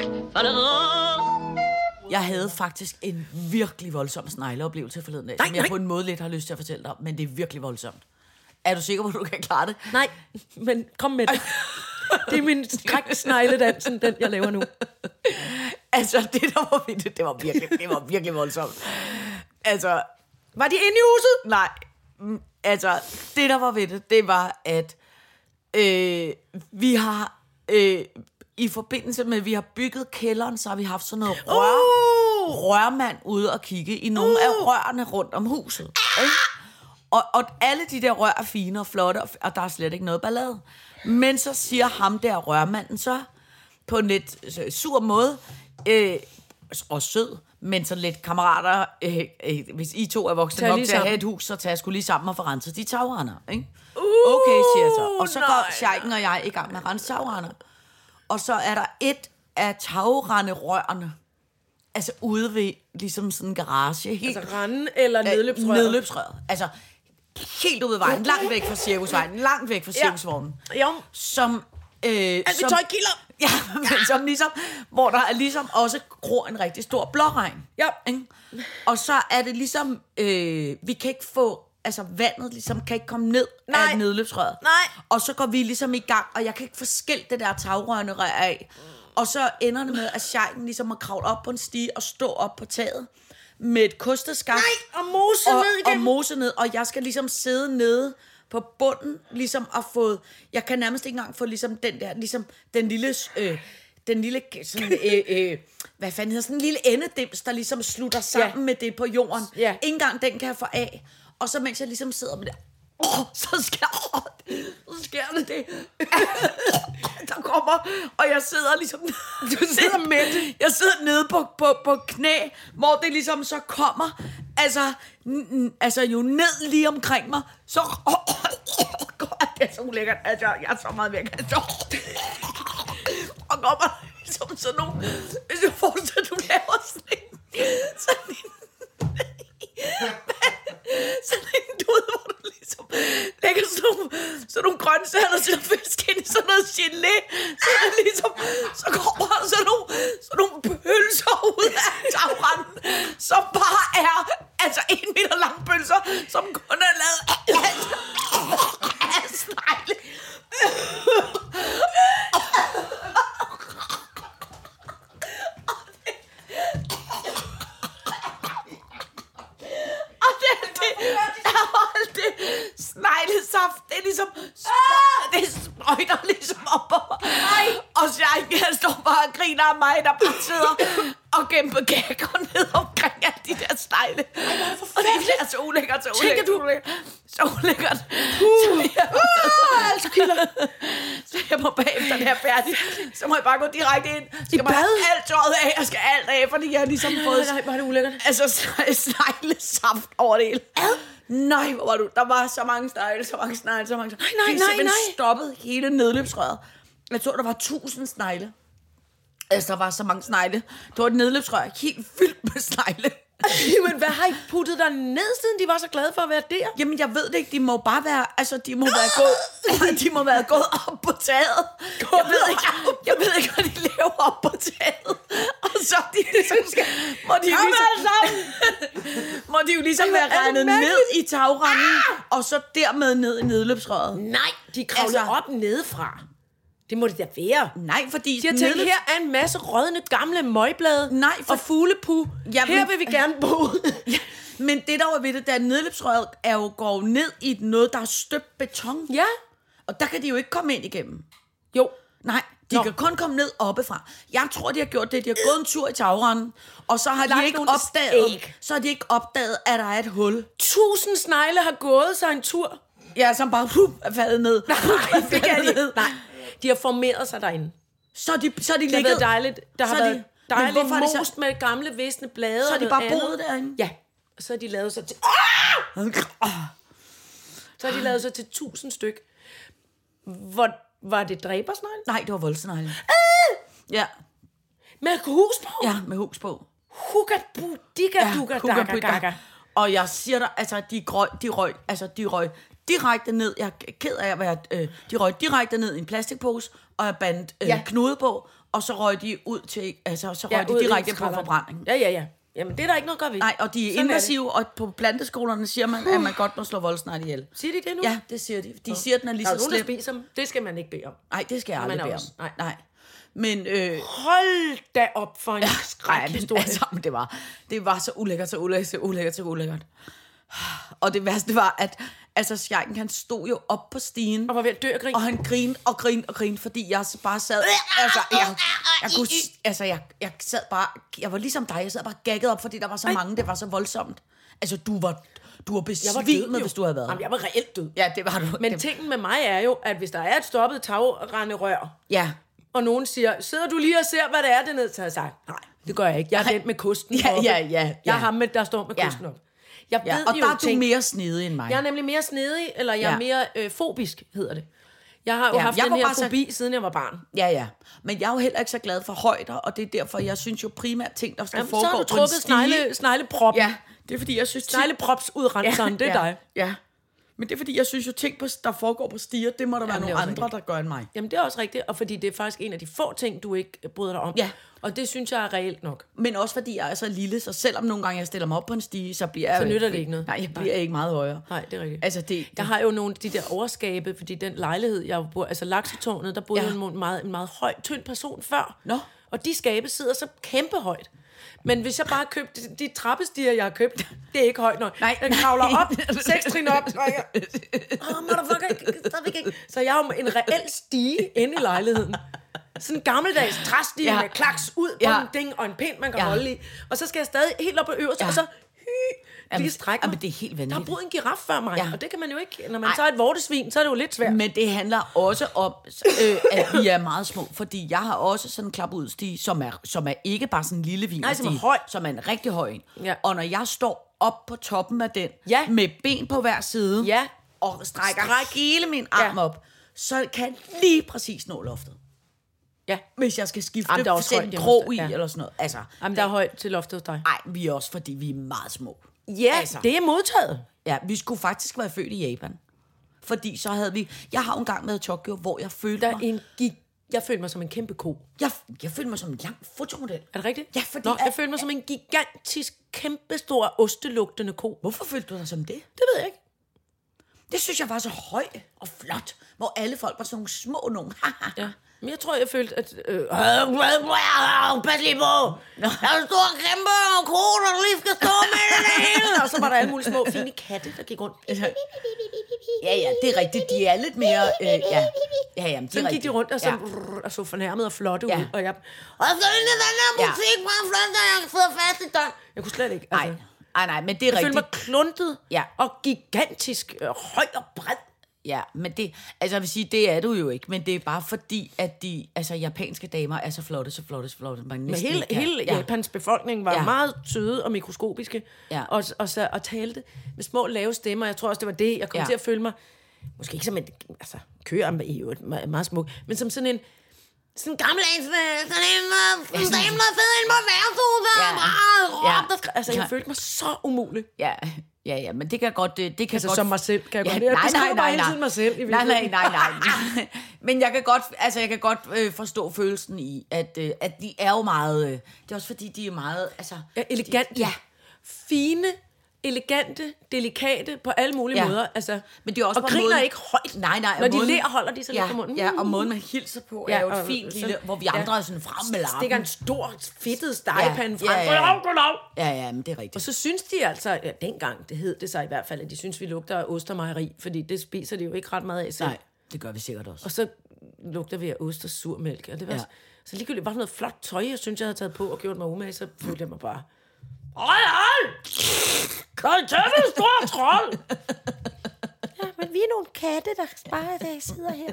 Jeg havde faktisk en virkelig voldsom snegleoplevelse forleden dag, Nej, som jeg nej. på en måde lidt har lyst til at fortælle dig om, men det er virkelig voldsomt. Er du sikker på, at du kan klare det? Nej, men kom med det. Det er min skræksnegledansen, den jeg laver nu. Altså, det der var vildt, det var virkelig, det var virkelig voldsomt. Altså, Var de inde i huset? nej, mm, altså, det der var ved det, det var, at øh, vi har, øh, i forbindelse med, at vi har bygget kælderen, så har vi haft sådan noget rør, Uh! rørmand ude og kigge i nogle af rørene rundt om huset. Ikke? Og, og alle de der rør er fine og flotte, og, og der er slet ikke noget ballade. Men så siger ham der rørmanden så, på en lidt øh, sur måde, øh, og sød, men så lidt kammerater, øh, øh, hvis I to er voksne Tag nok lige til at have sammen. et hus, så tager jeg sgu lige sammen og få renset de tagrender, ikke? Okay, siger jeg så. Og så nej, går Scheiken og jeg i gang med at rense tagrender. Og så er der et af tagrenderørene, altså ude ved ligesom sådan en garage. Helt, Altså randen eller øh, nedløbsrøret? Nedløbsrøret. Altså helt ude ved vejen, langt væk fra cirkusvejen, langt væk fra cirkusvognen. Jo. Som, øh, Alt mit som, tøj kilder. ja, men som ligesom, hvor der er ligesom også gror en rigtig stor blåregn. Ja. Ikke? Og så er det ligesom, øh, vi kan ikke få, altså vandet ligesom kan ikke komme ned Nej. af nedløbsrøret. Nej. Og så går vi ligesom i gang, og jeg kan ikke få skilt det der tagrørende rør af. Og så ender det med, at Scheiken ligesom må kravle op på en stige og stå op på taget med et kosteskaft. Nej, og mose og, ned og igennem. mose ned, og jeg skal ligesom sidde nede på bunden, ligesom at få, jeg kan nærmest ikke engang få ligesom den der, ligesom den lille, øh, den lille, sådan, øh, øh, hvad fanden hedder, sådan en lille endedims, der ligesom slutter sammen Ja. med det på jorden. Ja. Ikke engang den kan jeg få af. Og så mens jeg ligesom sidder med det, åh, så sker, åh, så sker det det. Der kommer, og jeg sidder ligesom, du sidder med det. Jeg sidder nede på, på, på knæ, hvor det ligesom så kommer, altså, n- n- altså jo ned lige omkring mig, så, åh, åh, åh, det er så ulækkert, altså, jeg er så meget væk, altså, og kommer ligesom sådan nogle, hvis du forestiller, du laver sådan en, sådan en, sådan en dud, hvor du ligesom lægger sådan nogle, sådan nogle grøntsager og sådan fisk ind i sådan noget gelé, så er det ligesom, så kommer der sådan nogle, sådan nogle pølser ud af tagrenden, som bare er, altså en meter lange pølser, som kun er lavet af, af snegle. Og det er det, og alt det sneglesaft, det er ligesom, det sprøjter ligesom op på mig. Og Scheiken, han står bare og griner af mig, der bare sidder og gemmer gækker ned omkring alle de der snegle. Og det er så ulækkert, så ulækkert, du? så ulækkert. Så ulækkert. Uh. Så jeg, altså kilder. Så jeg må bagefter, det er færdigt, så må jeg bare gå direkte ind. Skal bare have alt tøjet af, jeg skal alt af, fordi jeg har ligesom fået... Nej, hvor er det ulækkert. Altså, sneglesaft over det hele. Nej, hvor var du... Der var så mange snegle, så mange snegle, så mange snegle. Nej, nej, Vi nej, simpelthen nej. stoppede hele nedløbsrøret. Jeg tror, der var tusind snegle. Altså, der var så mange snegle. Det var et nedløbsrør helt fyldt med snegle. Men hvad har I puttet der ned, siden de var så glade for at være der? Jamen, jeg ved det ikke. De må bare være, altså, de må være gået, de må være gået op på taget. Jeg ved ikke, jeg ved ikke, hvad de laver op på taget. Og så de ligesom skal, må de jo ligesom, må de jo ligesom være regnet ned i tagranden, og så dermed ned i nedløbsrøret. Nej, de kravler altså, op nedefra. Det må det da være. Nej, fordi... De har tænkt, nedløbs... her er en masse rådne gamle møgblade Nej, for... og fuglepu. Ja, her men... vil vi gerne bo. Ja, men det der var ved det, der nedløbsrøret er jo går ned i noget, der er støbt beton. Ja. Og der kan de jo ikke komme ind igennem. Jo. Nej, de Nå. kan kun komme ned oppefra. Jeg tror, de har gjort det. De har gået en tur i tagranden, og så har de ikke opdaget, så har de ikke opdaget, at der er et hul. Tusind snegle har gået sig en tur. Ja, som bare puh, er faldet ned. Nej, det kan de. Nej. De har formeret sig derinde. Så er de, så er de det ligget... har været dejligt. Der har de, været dejligt most de så... med gamle visne blade. Så har de bare boet derinde? Ja. Og så har de lavet sig til... Så har de lavet sig til tusind styk. Hvor, var det dræbersnegle? Nej, det var voldsnegle. Øh! Ja. Med hus på? Ja, med hus på. Hugga, bu, digga, dugga, dagga, gagga. Og jeg siger dig, altså, de røg, de røg, altså, de røg direkte ned, jeg er ked af at være, øh, de røg direkte ned i en plastikpose, og jeg bandt øh, ja. knude på, og så røg de ud til, altså, så røg ja, de direkte på forbrænding. Ja, ja, ja. Jamen, det er der ikke noget godt ved. Nej, og de er sådan invasive, er og på planteskolerne siger man, at man godt må slå voldsnegle ihjel. Siger de det nu? Ja, det siger de. De oh. siger, at den er lige så slem. Der er nogen, der spiser dem. Det skal man ikke bede om. Nej, det skal jeg aldrig bede om. Nej. Nej. Men, øh, hold da op for en ja, skræk historie. Altså, det var, det var så ulækkert, så ulækkert, så ulækkert, så ulækkert. Og det værste var, at altså, Scheiken, han stod jo op på stigen. Og var ved at dø og grine. Og han grinede og grinede og grinede, fordi jeg bare sad... Altså, jeg, jeg, kunne, altså jeg, jeg sad bare... Jeg var ligesom dig, jeg sad bare gagget op, fordi der var så mange, det var så voldsomt. Altså, du var... Du var besvimet, hvis du havde været. Jamen, jeg var reelt død. Ja, det var du. Men tingen med mig er jo, at hvis der er et stoppet tagrenderør, ja. og nogen siger, sidder du lige og ser, hvad det er dernede? Så har jeg sagt, nej, det gør jeg ikke. Jeg er den med kosten ja, ja, ja, ja. Jeg er ham, med, der står med ja. kosten op. Jeg ja, ved og jo der er ting. du mere snedig end mig. Jeg er nemlig mere snedig, eller jeg ja. er mere øh, fobisk, hedder det. Jeg har jo ja, haft den her fobi, så... siden jeg var barn. Ja, ja. Men jeg er jo heller ikke så glad for højder, og det er derfor, jeg synes jo primært ting, der skal Jamen, foregå på en stige. Så har du trukket snegle, snegleproppen. Ja, det er fordi, jeg synes... Sneglepropsudrenseren, ja, det er ja, dig. Ja, men det er fordi, jeg synes jo, ting, der foregår på stiger, det må der Jamen, være nogle andre, rigtigt. Der gør end mig. Jamen, det er også rigtigt, og fordi det er faktisk en af de få ting, du ikke bryder dig om. Ja. Og det synes jeg er reelt nok. Men også fordi jeg er så lille, så selvom nogle gange jeg stiller mig op på en stige, så bliver jeg... Så nytter det ikke noget. Nej, jeg bliver Nej. ikke meget højere. Nej, det er rigtigt. Altså, det, det... Jeg har jo nogle af de der overskabe, fordi den lejlighed, jeg bor, altså Laksetårnet, der boede ja. en meget, en meget høj, tynd person før. Nå. Og de skabe sidder så kæmpe højt. Men hvis jeg bare købte de, de trappestiger, jeg har købt, det er ikke højt nok. Nej. Jeg kravler op, seks trin op, og jeg... Åh, oh, motherfucker, så jeg har jo en reel stige inde i lejligheden. Sådan en gammeldags træstige ja. med klaks ud på ja. en ding og en pind, man kan ja. holde i. Og så skal jeg stadig helt op på øverst, ja. og så hy, lige strække mig. Jamen, det er helt vanvittigt. Der har boet en giraf før mig, ja. og det kan man jo ikke. Når man Ej. tager et vortesvin, så er det jo lidt svært. Men det handler også om, øh, at vi er meget små, fordi jeg har også sådan en klapudstige, som er, som er ikke bare sådan en lille vin, Nej, som er høj. Som er en rigtig høj en. Ja. Og når jeg står op på toppen af den, ja. med ben på hver side, ja. og strækker Stræk. hele min arm ja. op, så kan jeg lige præcis nå loftet. Ja. Hvis jeg skal skifte Jamen, der er også en krog i, ja. eller sådan noget. Altså, Jamen, der er højt til loftet hos dig. Nej, vi er også, fordi vi er meget små. Ja, altså, det er modtaget. Ja, vi skulle faktisk være født i Japan. Fordi så havde vi... Jeg har jo engang været i Tokyo, hvor jeg følte der mig... En gig, jeg følte mig som en kæmpe ko. Jeg, jeg følte mig som en lang fotomodel. Er det rigtigt? Ja, fordi... Nå, jeg følte mig som en gigantisk, kæmpestor, ostelugtende ko. Hvorfor følte du dig som det? Det ved jeg ikke. Det synes jeg var så høj og flot, hvor alle folk var sådan nogle små nogen. Ja. Men jeg tror, jeg følte, at... Øh, pas lige på! Der er en stor kæmpe ko, der lige skal stå med det hele! Og så var der alle mulige små fine katte, der gik rundt. Ja, ja, det er rigtigt. De er lidt mere... Øh, ja, ja, ja, de så gik de rundt og så, ja. og så fornærmet og flotte ja. ud. Og jeg... Og så ind i den her butik, hvor ja. flot, der jeg sidder fast i døren. Jeg kunne slet ikke. Altså. Nej, nej, nej, men det er jeg rigtigt. Jeg følte mig kluntet ja. og gigantisk, øh, høj og bred. Ja, men det, altså jeg vil sige, det er du jo ikke, men det er bare fordi, at de, altså japanske damer er så flotte, så flotte, så flotte. Man men hele, hele ja. Japans befolkning var ja. meget søde og mikroskopiske, ja. og, og, så, og talte med små lave stemmer. Jeg tror også, det var det, jeg kom ja. til at føle mig, måske ikke som en, altså køer er jo meget smuk, men som sådan en, sådan en gammel en, sådan en, sådan en dame, der sidder inde på værtshuset, Ja. og bare Ja. råbte. Altså, jeg Ja. følte mig så umulig. Ja, ja, ja, men det kan godt... Det, det kan Altså, godt... som mig selv, kan jeg ja, godt. Jeg nej, beskriver nej, bare nej, hele nej. tiden mig selv, i nej, nej, virkeligheden. nej, nej. Men jeg kan godt, altså, jeg kan godt øh, forstå følelsen i, at, øh, at de er jo meget... Øh, det er også fordi, de er meget... Altså, Ja, elegante. De, ja. Fine, elegante, delikate på alle mulige Ja. måder. Altså, Men det er også og på griner måden- ikke højt. Nej, nej. Når og de måden- ler, holder de sig ja, lidt på munden. Ja, og måden man hilser på Ja, er jo et og fint så- lille, hvor vi ja. andre er sådan frem med larmen. Stikker en stor, fedtet stegepande Ja, frem. ja, ja. Goddag, goddag. Ja, ja, men det er rigtigt. Og så synes de altså, ja, dengang, det hed det sig i hvert fald, at de synes, vi lugter af ost og mejeri, fordi det spiser de jo ikke ret meget af selv. Nej, det gør vi sikkert også. Og så lugter vi af ost og surmælk. Og det var Ja. ja. Så ligegyldigt var der noget flot tøj, jeg synes, jeg havde taget på og gjort mig umage, så følte jeg mig bare... Ej, ej! Kan I tage med stor trold? Ja, men vi er nogle katte, der bare der sidder her.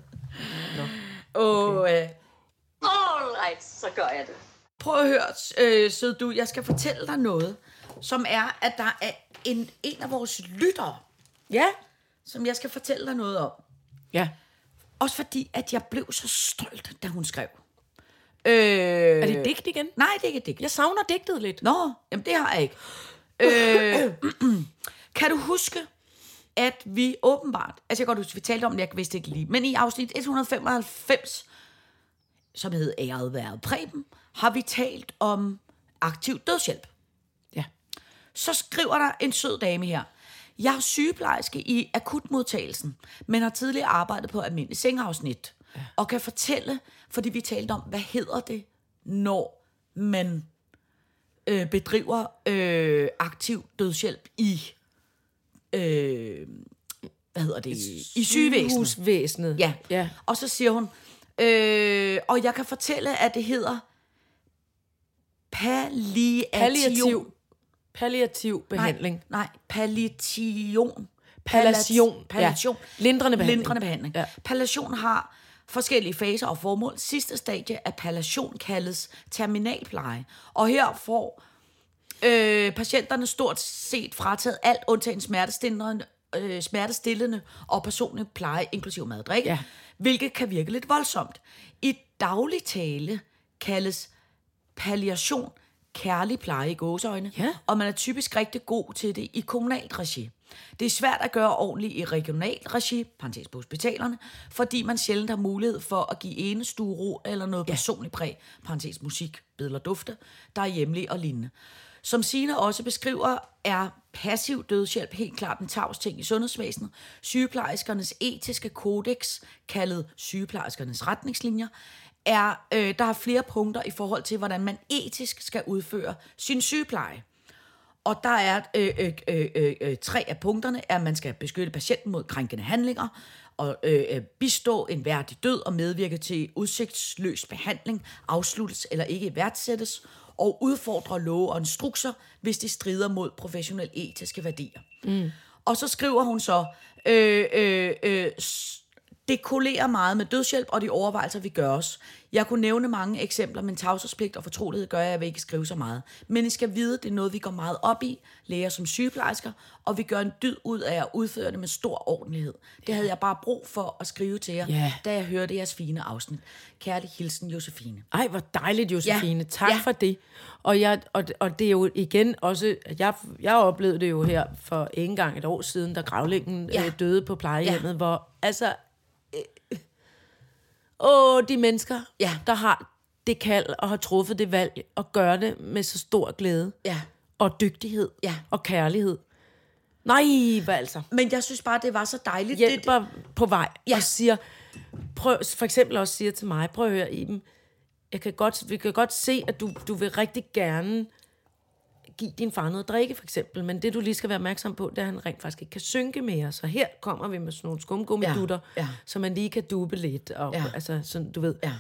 Åh, øh, Alright, så gør jeg det. prøv at høre, øh, sød du, jeg skal fortælle dig noget, som er, at der er en, en af vores lyttere, Ja. som jeg skal fortælle dig noget om. Ja. Også fordi, at jeg blev så stolt, da hun skrev. Øh, Er det digt igen? Nej, det er ikke et digt. Jeg savner digtet lidt. Nå, jamen det har jeg ikke. øh, kan du huske, at vi åbenbart... Altså jeg kan godt huske, vi talte om det, jeg vidste ikke lige. Men i afsnit et hundrede femoghalvfems, som hed Æret være Preben, har vi talt om aktiv dødshjælp. Ja. Så skriver der en sød dame her. Jeg er sygeplejerske i akutmodtagelsen, men har tidligere arbejdet på almindelig sengeafsnit. Ja. Og kan fortælle, fordi vi talte om, hvad hedder det, når man øh, bedriver øh, aktiv dødshjælp i, øh, hvad hedder det, i sygevæsenet. Sygehusvæsenet. Ja. Ja. Og så siger hun, øh, og jeg kan fortælle, at det hedder palliation. Palliativ. Palliativ behandling. Nej, nej, palliation. Palliation. Palliation. Ja. Lindrende behandling. Lindrende behandling. Ja. Palliation har forskellige faser og formål. Sidste stadie af palliation kaldes terminalpleje. Og her får øh, patienterne stort set frataget alt undtagen smertestillende, øh, smertestillende og personlig pleje, inklusive mad og drikke, Ja. hvilket kan virke lidt voldsomt. I daglig tale kaldes palliation kærlig pleje i gåseøjne, Ja. og man er typisk rigtig god til det i kommunalt regi. Det er svært at gøre ordentligt i regionalt regi, parentes på hospitalerne, fordi man sjældent har mulighed for at give enestue ro eller noget ja. personligt præg, parentes musik, billeder og dufte, der er hjemlige og lignende. Som Signe også beskriver, er passiv dødshjælp helt klart en tavsting i sundhedsvæsenet. Sygeplejerskernes etiske kodex, kaldet sygeplejerskernes retningslinjer, er, øh, der er flere punkter i forhold til, hvordan man etisk skal udføre sin sygepleje. Og der er øh, øh, øh, øh, tre af punkterne, at man skal beskytte patienten mod krænkende handlinger, og øh, bistå en værdig død og medvirke til udsigtsløs behandling, afsluttes eller ikke værdsættes, og udfordre love og instrukser, hvis de strider mod professionelle etiske værdier. Mm. Og så skriver hun så, øh, øh, øh, det kollerer meget med dødshjælp og de overvejelser, vi gør os. Jeg kunne nævne mange eksempler, men tavshedspligt og fortrolighed gør, at jeg vil ikke skrive så meget. Men I skal vide, det er noget, vi går meget op i, læger som sygeplejersker, og vi gør en dyd ud af at udføre det med stor ordentlighed. Det havde jeg bare brug for at skrive til jer, Ja. da jeg hørte jeres fine afsnit. Kærlig hilsen, Josefine. Ej, hvor dejligt, Josefine. Ja. Tak Ja. for det. Og, jeg, og, og det er jo igen også... Jeg, jeg oplevede det jo her for ikke engang et år siden, da gravlingen Ja. øh, døde på plejehjemmet, Ja. hvor altså... Øh, åh, de mennesker, Ja. der har det kald og har truffet det valg og gør det med så stor glæde Ja. og dygtighed Ja. og kærlighed. Nej, hvad altså. Men jeg synes bare, det var så dejligt. Hjælper det, på vej Ja. og siger, prøv, for eksempel også siger til mig, prøv at høre, Iben, jeg kan godt, vi kan godt se, at du, du vil rigtig gerne give din far noget at drikke, for eksempel, men det, du lige skal være opmærksom på, det er, at han rent faktisk ikke kan synke mere, så her kommer vi med sådan nogle skumgummidutter, Ja, ja. så man lige kan dube lidt, og Ja. altså, sådan, du ved. Ja.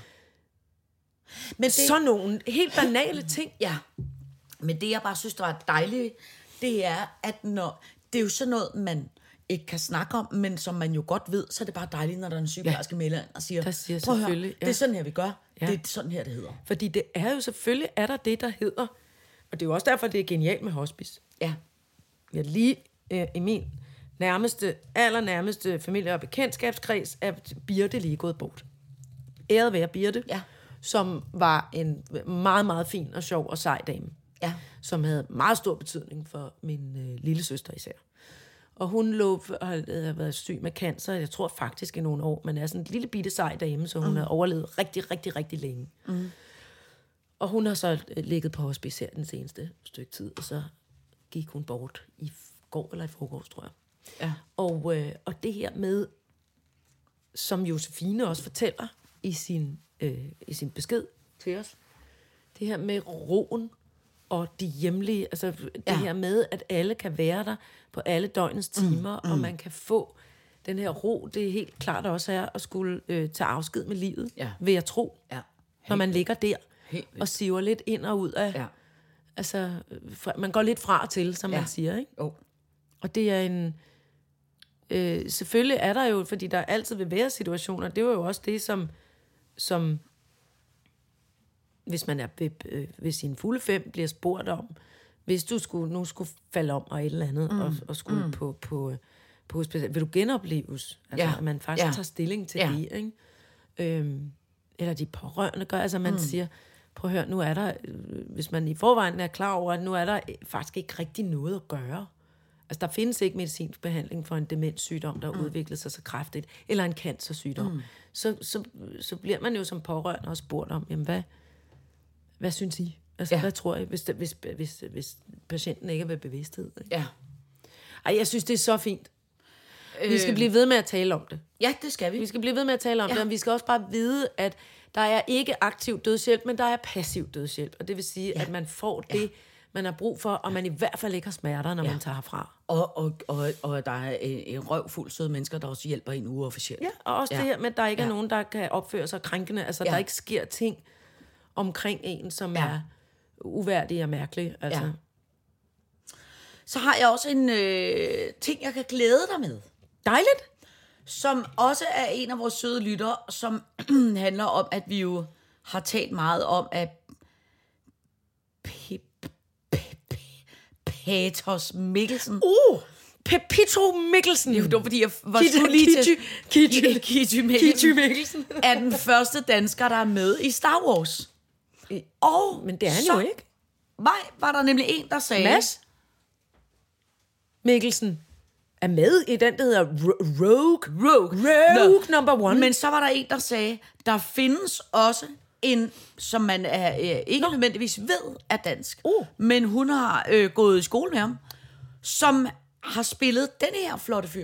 Men det, Sådan nogle helt banale ting. Ja, men det jeg bare synes, der er dejligt, det er, at når, det er jo sådan noget, man ikke kan snakke om, men som man jo godt ved, så er det bare dejligt, når der er en sygeplejerske ja. melder ind og siger, Der siger prøv at høre, selvfølgelig, ja. det er sådan her, vi gør. Ja. Det er sådan her, det hedder. Fordi det er jo selvfølgelig, er der det, der hedder, og det er jo også derfor, det er genialt med hospice. Ja. Jeg lige øh, i min nærmeste, allernærmeste familie- og bekendtskabskreds, er Birte lige gået bort. æret være Birte, Ja. som var en meget, meget fin og sjov og sej dame. Ja. Som havde meget stor betydning for min øh, lille søster især. Og hun lå, havde været syg med cancer, jeg tror faktisk i nogle år, men er sådan en lille bitte sej dame, så hun mm. havde overlevet rigtig, rigtig, rigtig længe. Mm. Og hun har så ligget på hospice her den seneste stykke tid, og så gik hun bort i går eller i forgårs, tror jeg. Ja. Og, øh, og det her med, som Josefine også fortæller i sin, øh, i sin besked til os, det her med roen og de hjemlige, altså det Ja. her med, at alle kan være der på alle døgnets timer, mm, mm. og man kan få den her ro, det er helt klart også er at skulle øh, tage afsked med livet, Ja. vil jeg tro, Ja. når man ligger der Helt vildt. og siver lidt ind og ud af, Ja. altså fra, man går lidt fra og til, som Ja. man siger, ikke? Oh. Og det er en... Øh, selvfølgelig er der jo, fordi der altid vil være situationer, det var jo også det, som, som hvis man er ved, øh, ved sin fulde fem, bliver spurgt om, hvis du skulle, nu skulle falde om og et eller andet, mm. og, og skulle mm. på, på, på hospital, vil du genopleves? Altså, Ja. at man faktisk Ja. tager stilling til Ja. det, ikke? Øhm, eller de pårørende gør, altså man mm. siger, prøv at høre, nu er der, øh, hvis man i forvejen er klar over, at nu er der faktisk ikke rigtig noget at gøre. Altså, der findes ikke medicinsk behandling for en demenssygdom, der mm. udvikler sig så kraftigt, eller en cancersygdom. Mm. Så, så, så bliver man jo som pårørende også spurgt om, jamen, hvad, hvad synes I? Altså, Ja. hvad tror I, hvis, hvis, hvis, hvis patienten ikke er ved bevidsthed? Ikke? Ja. Ej, jeg synes, det er så fint. Vi skal blive ved med at tale om det. Ja, det skal vi. Vi skal blive ved med at tale om ja. det, og vi skal også bare vide, at der er ikke aktiv dødshjælp, men der er passiv dødshjælp. Og det vil sige, ja. at man får det, ja. man har brug for, og man i hvert fald ikke har smerter, når ja. man tager herfra. Og, og, og, og der er en, en røvfuld søde mennesker, der også hjælper en uofficielt. Ja, og også ja. det her med, at der ikke ja. er nogen, der kan opføre sig krænkende. Altså, ja. der ikke sker ting omkring en, som ja. er uværdige og mærkelige. Altså. Ja. Så har jeg også en øh, ting, jeg kan glæde dig med. Dejligt. Som også er en af vores søde lyttere, som handler om, at vi jo har talt meget om, at Petos Mikkelsen. Uh, Pepito Mikkelsen. Det var fordi, jeg var Kitty, skulle lige til... Kitty, Kitty, Kitty Mikkelsen. Kitty Mikkelsen. Er den første dansker, der er med i Star Wars. Og Men det er han så, jo ikke. Nej, var der nemlig en, der sagde... Mads Mikkelsen er med i den, der hedder Ro- Rogue. Rogue. Rogue Nå. number one. Men så var der en, der sagde, der findes også en, som man er, øh, ikke Nå. nødvendigvis ved er dansk, Uh. men hun har øh, gået i skole med ham, som har spillet denne her flotte fyr.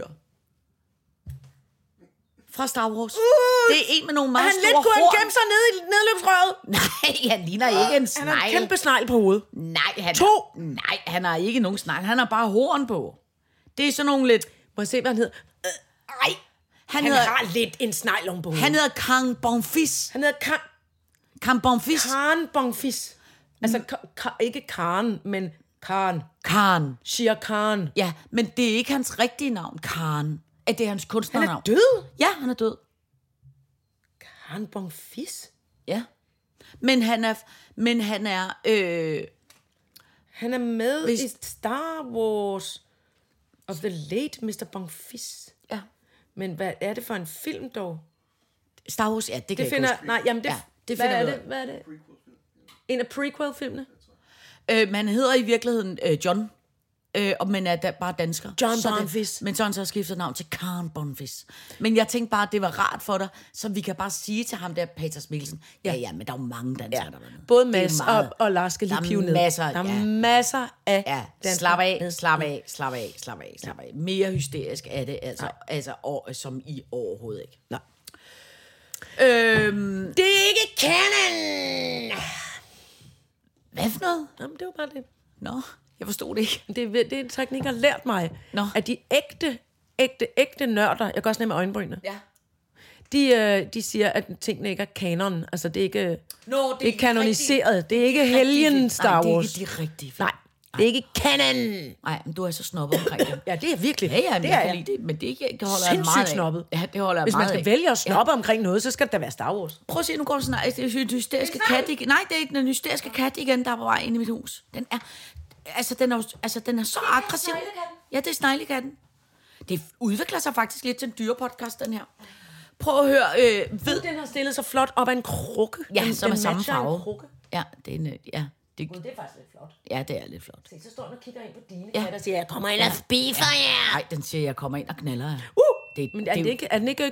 Fra Star Wars. Uh. Det er en med nogle meget han store lidt kunne horn. gemme sig ned i nedløbsrøret. Nej, han ligner ikke en snegl. Han har en kæmpe snegl på hovedet. Nej, han To. Er, nej, han har ikke nogen snegl. Han har bare horn på. Det er sådan nogle lidt... Må jeg se, hvad han hedder? Nej, han, Han hedder, har lidt en snegl om på hovedet. han hedder Kang Bonfils. han hedder Karen, Kang Bonfils. Karen Bonfils. Altså, ka- ka- ikke Karen, men Karen. Karen. Shia Khan. Ja, men det er ikke hans rigtige navn, Karen. At det er hans Han kunstnernavn. er død. Ja, han er død. Karen Bonfils. Ja. Men han er... Men han er... Øh, Han er med Hvis- i Star Wars of the late mister Bonfils. ja. Men hvad er det for en film dog? Star Wars, ja, det kan Det jeg finder... ikke huske. Nej, jamen det, Ja, det hvad finder er vi det? ud af. Hvad er det? En af prequel-filmene? Øh, man hedder i virkeligheden øh, John, øh, og men er da, bare dansker. John Så det- Bonfils. Men så har han så skiftet navn til Karen Bonfils. Men jeg tænkte bare, at det var rart for dig, så vi kan bare sige til ham der, Peters Mikkelsen, ja, ja, men der er jo mange danskere, ja. der var med. Både Det er Mads meget- og, og Lars skal lige Der er pive ned. masser, Der er ja. masser af Ja, danskere slap af, med. slap af, slap af, slap af, slap af. Mere hysterisk er det altså, altså og, som i overhovedet ikke. Nej. Øhm, Det er ikke canon! hvad for noget? Jamen, det var bare det. Nå, jeg forstod det ikke. Det er, det er en teknik, jeg har lært mig. Nå. At de ægte, ægte, ægte nørder, jeg kan også nemme øjenbrynene, Ja. de, øh, de siger, at tingene ikke er kanon. Altså, det er ikke, Nå, det er ikke kanoniseret. Det er ikke helgen Star Nej, Wars. det er ikke de rigtige. Nej, det er ikke canon. Nej, men du er så snobbet omkring det. Ja, det er virkelig. Ja, ja, men det jeg er kan jeg. lide det, men det, ikke, det holder jeg meget Sindssygt af. snobbet. Ja, det holder jeg Hvis man meget skal af. vælge at snoppe ja. omkring noget, så skal det da være Star Wars. Prøv at se, nu går den snart. Det er den hysteriske kat igen. Nej, det er den hysteriske kat igen, der er på vej ind i mit hus. Den er, altså, den er, jo- altså, den er så aggressiv. Ja, det er sneglekatten. Det udvikler sig faktisk lidt til en dyrepodcast, den her. Prøv at høre, øh, ved... Den har stillet så flot op af en krukke. Ja, den, som er den samme matcher en farve. krukke. Ja, det er en, ja. Det, Gud, det er faktisk lidt flot. ja, det er lidt flot. Se, så står den og kigger ind på dine Ja. katte og siger, jeg kommer ind og spiser jer. Nej, den siger, jeg kommer ind og knaller jer. Uh! Det, Men er, det, det ikke, er den ikke...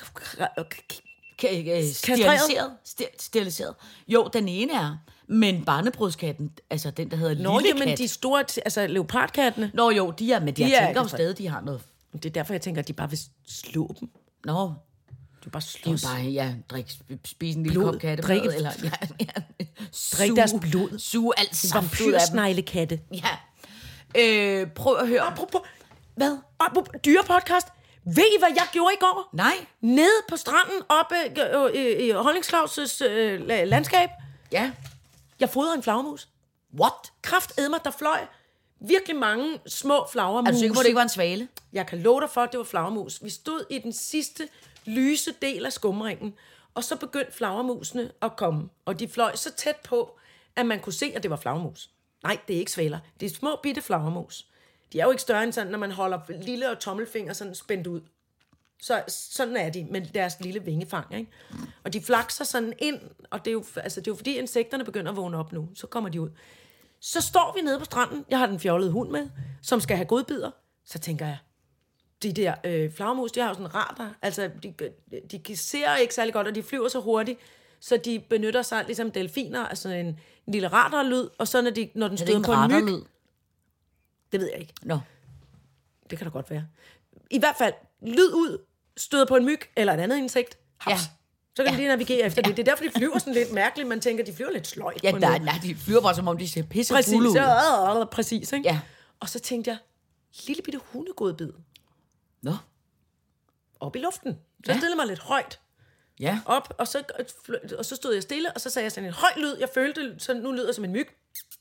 Ka- øh, steriliseret? Ster- steriliseret. Jo, den ene er, men barnebrudskatten, altså den, der hedder Nå, lille jamen, kat. de store, altså leopardkattene. Nå jo, de er, men de, De jeg er tænker jo kastreret. stadig, de har noget. Det er derfor, jeg tænker, at de bare vil slå dem. Nå, Du bare det er jo slås. bare, ja, drik, spise en lille Blod, kop kattemad, drikke- eller ja, ja, Drik suge- deres blod. Suge alt saft ud af dem. Vampyrsneglekatte. Ja. Øh, prøv at høre. Apropos, Hvad? apropos dyrepodcast. Ved I, hvad jeg gjorde i går? Nej. Nede på stranden, oppe øh, øh, i Holdningsklaus' øh, la- landskab. Ja. Jeg fodrede en flagermus. What? Kraftedmer, der fløj virkelig mange små flagermus. Er du sikker på, at det ikke var en svale? Jeg kan love dig for, at det var flagermus. Vi stod i den sidste lyse del af skumringen, og så begyndte flagermusene at komme. Og de fløj så tæt på, at man kunne se, at det var flagermus. Nej, det er ikke svaler. Det er små bitte flagermus. De er jo ikke større end sådan, når man holder lille og tommelfinger sådan spændt ud. Så sådan er de med deres lille vingefang, ikke? Og de flakser sådan ind, og det er jo, altså, det er jo fordi insekterne begynder at vågne op nu. Så kommer de ud. Så står vi nede på stranden. Jeg har den fjollede hund med, som skal have godbidder. Så tænker jeg, de der øh, flagermus, de har jo sådan en radar. Altså, de, de ser ikke særlig godt, og de flyver så hurtigt, så de benytter sig ligesom delfiner, altså en, en lille radarlyd, og så når, de, når den Er det støder en på en myg. radarlyd? Det ved jeg ikke. Nå. Det kan da godt være. I hvert fald, lyd ud, støder på en myg, eller et andet insekt. Haps. Ja. Så kan Ja. de lige navigere efter det. Det er derfor, de flyver sådan lidt mærkeligt. Man tænker, de flyver lidt sløjt. Ja, på en der, måde. nej, de flyver bare, som om de ser pisse Præcis, fulde ud. ja, ja, præcis, ikke? Ja. Og så tænkte jeg, lille bitte hundegodbid Nå. op i luften. Så Ja. jeg stillede mig lidt højt Ja. op, og så, og så stod jeg stille, og så sagde jeg sådan en høj lyd. Jeg følte, så nu lyder jeg som en myg.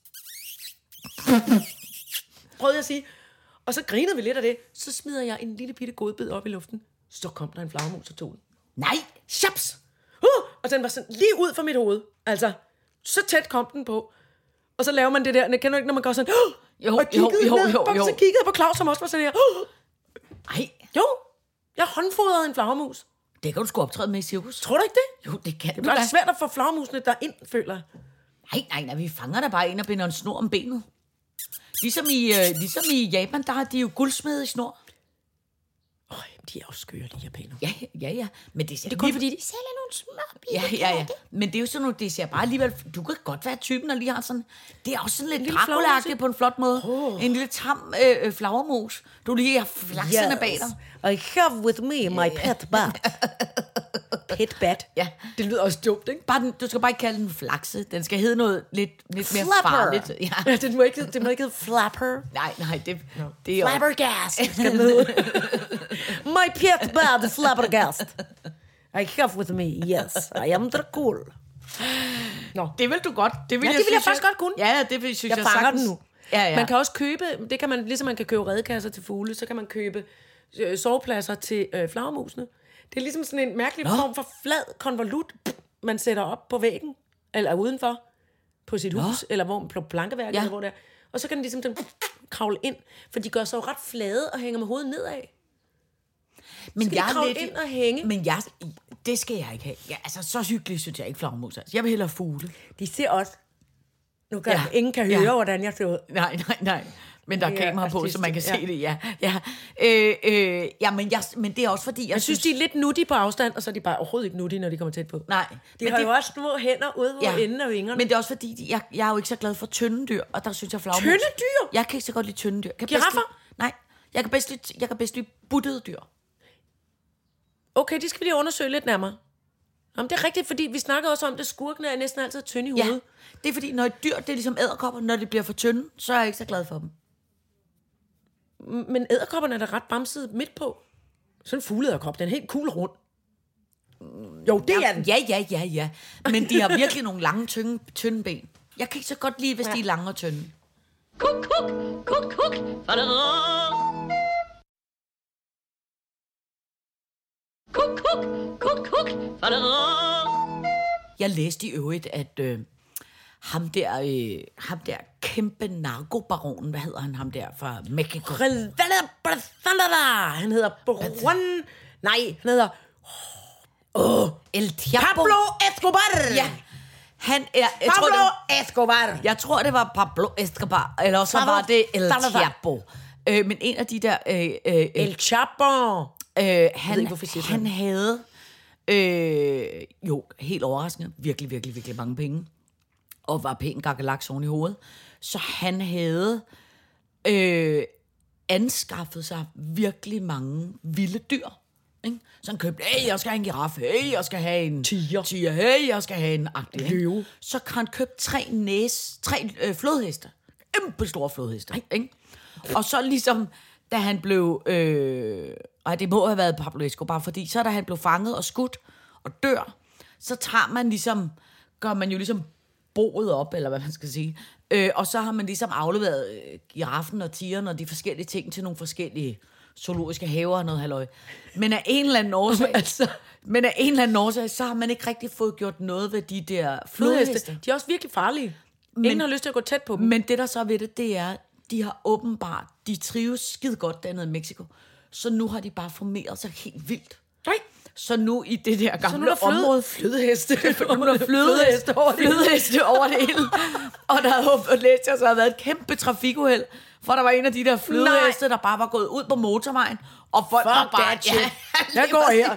Prøvede jeg at sige. Og så grinede vi lidt af det. Så smider jeg en lille bitte godbid op i luften. Så kom der en flagermus og tog den. Nej. Shaps! Uh! Og den var sådan lige ud for mit hoved. Altså, så tæt kom den på. Og så laver man det der, kender du ikke, når man går sådan, uh! Jo, og kiggede jo, jo, ned, jo, og jo. så kiggede jeg på Claus, som også var sådan her, uh! Nej. Jo, jeg håndfodrede en flagermus. Det kan du sgu optræde med i cirkus. Tror du ikke det? Jo, det kan Det du er da. ret svært at få flagermusene derind, føler jeg. Nej, nej, nej, vi fanger da bare en og binder en snor om benet. Ligesom i, øh, ligesom i Japan, der har de jo guldsmede i snor. Øj, de er jo skøre, de japanere. Ja, ja, ja. Men det, ser Det er kun lige- fordi, de sælger nogle små Ja, ja, ja. Men det er jo sådan noget, det ser bare alligevel... Du kan godt være typen, der lige har sådan... Det er også sådan lidt lille Dracula-agtigt på en flot måde. Oh. En lille tam øh, øh, flagermus. Du lige har flakserne bag dig. I have with me my pet bat. Pet bat? Ja. Det lyder også dumt, ikke? Bare den, du skal bare ikke kalde den flakse. Den skal hedde noget lidt, lidt mere Flapper. farligt. Ja. Ja, det må ikke, det må ikke hedde flapper. Nej, nej, det, det er jo... Flabbergast, skal den hedde. My pet bat flabbergast. I have with me, yes, I am Dracul. Nå. Det vil du godt. Det vil Ja, jeg, det vil jeg synes, faktisk godt kunne. Ja, ja, det vil, synes Jeg jeg, fanger sagtens. den nu. Ja, ja. Man kan også købe, det kan man, ligesom man kan købe redekasser til fugle, så kan man købe øh, sovepladser til øh, flagermusene. Det er ligesom sådan en mærkelig Nå. form for flad konvolut, man sætter op på væggen, eller udenfor, på sit Nå. hus, eller hvor, på plankeværket, Ja. eller hvor det er. Og så kan den ligesom den, kravle ind, for de gør sig jo ret flade og hænger med hovedet nedad. Men Skal de kravle ind og hænge? Men jeg, det skal jeg ikke have. Ja, altså, så hyggeligt synes jeg ikke flagermus. Altså. Jeg vil hellere fugle. De ser også, nu kan Ja. ingen kan Ja. høre, hvordan jeg ser ud. Nej, nej, nej. Men der er Ja, kamera på, så man kan artistisk, se det, ja. ja. Øh, øh, ja, men, jeg, men det er også fordi, jeg, Jeg synes, de er lidt nuttige på afstand, og så er de bare overhovedet ikke nuttige, når de kommer tæt på. Nej. De men har det, jo også små hænder ude på enden af vingerne. Men det er også fordi, de- jeg, jeg er jo ikke så glad for tynde dyr, og der synes jeg flagermus... Tynde dyr? Jeg kan ikke så godt lide tynde dyr. Kan bedst Giraffer? lide- Nej, jeg kan bedst lide, jeg kan bedst lide buttede dyr. Okay, det skal vi lige undersøge lidt nærmere. Jamen, det er rigtigt, fordi vi snakkede også om, at skurkene er næsten altid tynde i Ja, hovedet. det er fordi, når et dyr, det er ligesom edderkopper, når de bliver for tynde, så er jeg ikke så glad for dem. Men edderkopperne er da ret bamset midt på. Sådan en fugleedderkop, den er helt cool rund. Jo, det er den. Ja, ja, ja, ja. Men de har virkelig nogle lange, tynde, tynde ben. Jeg kan ikke så godt lide, hvis ja. de er lange og tynde. Kuk, kuk, kuk, kuk. Kuk, kuk, kuk, kuk. Jeg læste i øvrigt, at øh, ham der, øh, ham der kæmpe narkobaronen, hvad hedder han, ham der fra Mexico? Han hedder Bruan. Nej, han hedder Åh, oh, El Chapo. Pablo Escobar! Ja. Han er... Jeg Pablo tror, det, Escobar! jeg tror, det var Pablo Escobar, eller også Pablo var det El Escobar. Chapo. Øh, men en af de der... Øh, øh, El Chapo! øh, han, ikke, hvorfor jeg siger han havde... Øh, jo, helt overraskende. Virkelig, virkelig, virkelig mange penge. Og var pæn gakkelaks oven i hovedet. Så han havde... Øh, anskaffet sig virkelig mange vilde dyr. Ikke? Så han købte, hey, jeg skal have en giraffe, hey, jeg skal have en tiger, tiger hey, jeg skal have en agtig. Ikke? Så kan han købe tre, næs, tre øh, flodheste. Kæmpe store flodheste. Ikke? Og så ligesom, da han blev, øh, og det må have været Pablo Escobar, fordi så da han blev fanget og skudt og dør, så tager man ligesom, gør man jo ligesom boet op, eller hvad man skal sige. Øh, og så har man ligesom afleveret øh, giraffen og tigeren og de forskellige ting til nogle forskellige zoologiske haver og noget halløj. Men af en eller anden årsag, altså, men af en eller anden årsag, så har man ikke rigtig fået gjort noget ved de der flodheste. Flodheste. De er også virkelig farlige. Ingen har lyst til at gå tæt på dem. Men det der så er ved det, det er, de har åbenbart, de trives skide godt dernede i Mexico. Så nu har de bare formeret sig helt vildt. Nej. Så nu i det der gamle Så nu er der fløde, område, flødeheste. nu er der flødeheste over, flødeheste over det hele. Og der har læst jeg, så har været et kæmpe trafikuheld, for der var en af de der flødeheste, der bare var gået ud på motorvejen, og folk Fuck var bare... that shit. Jeg går her.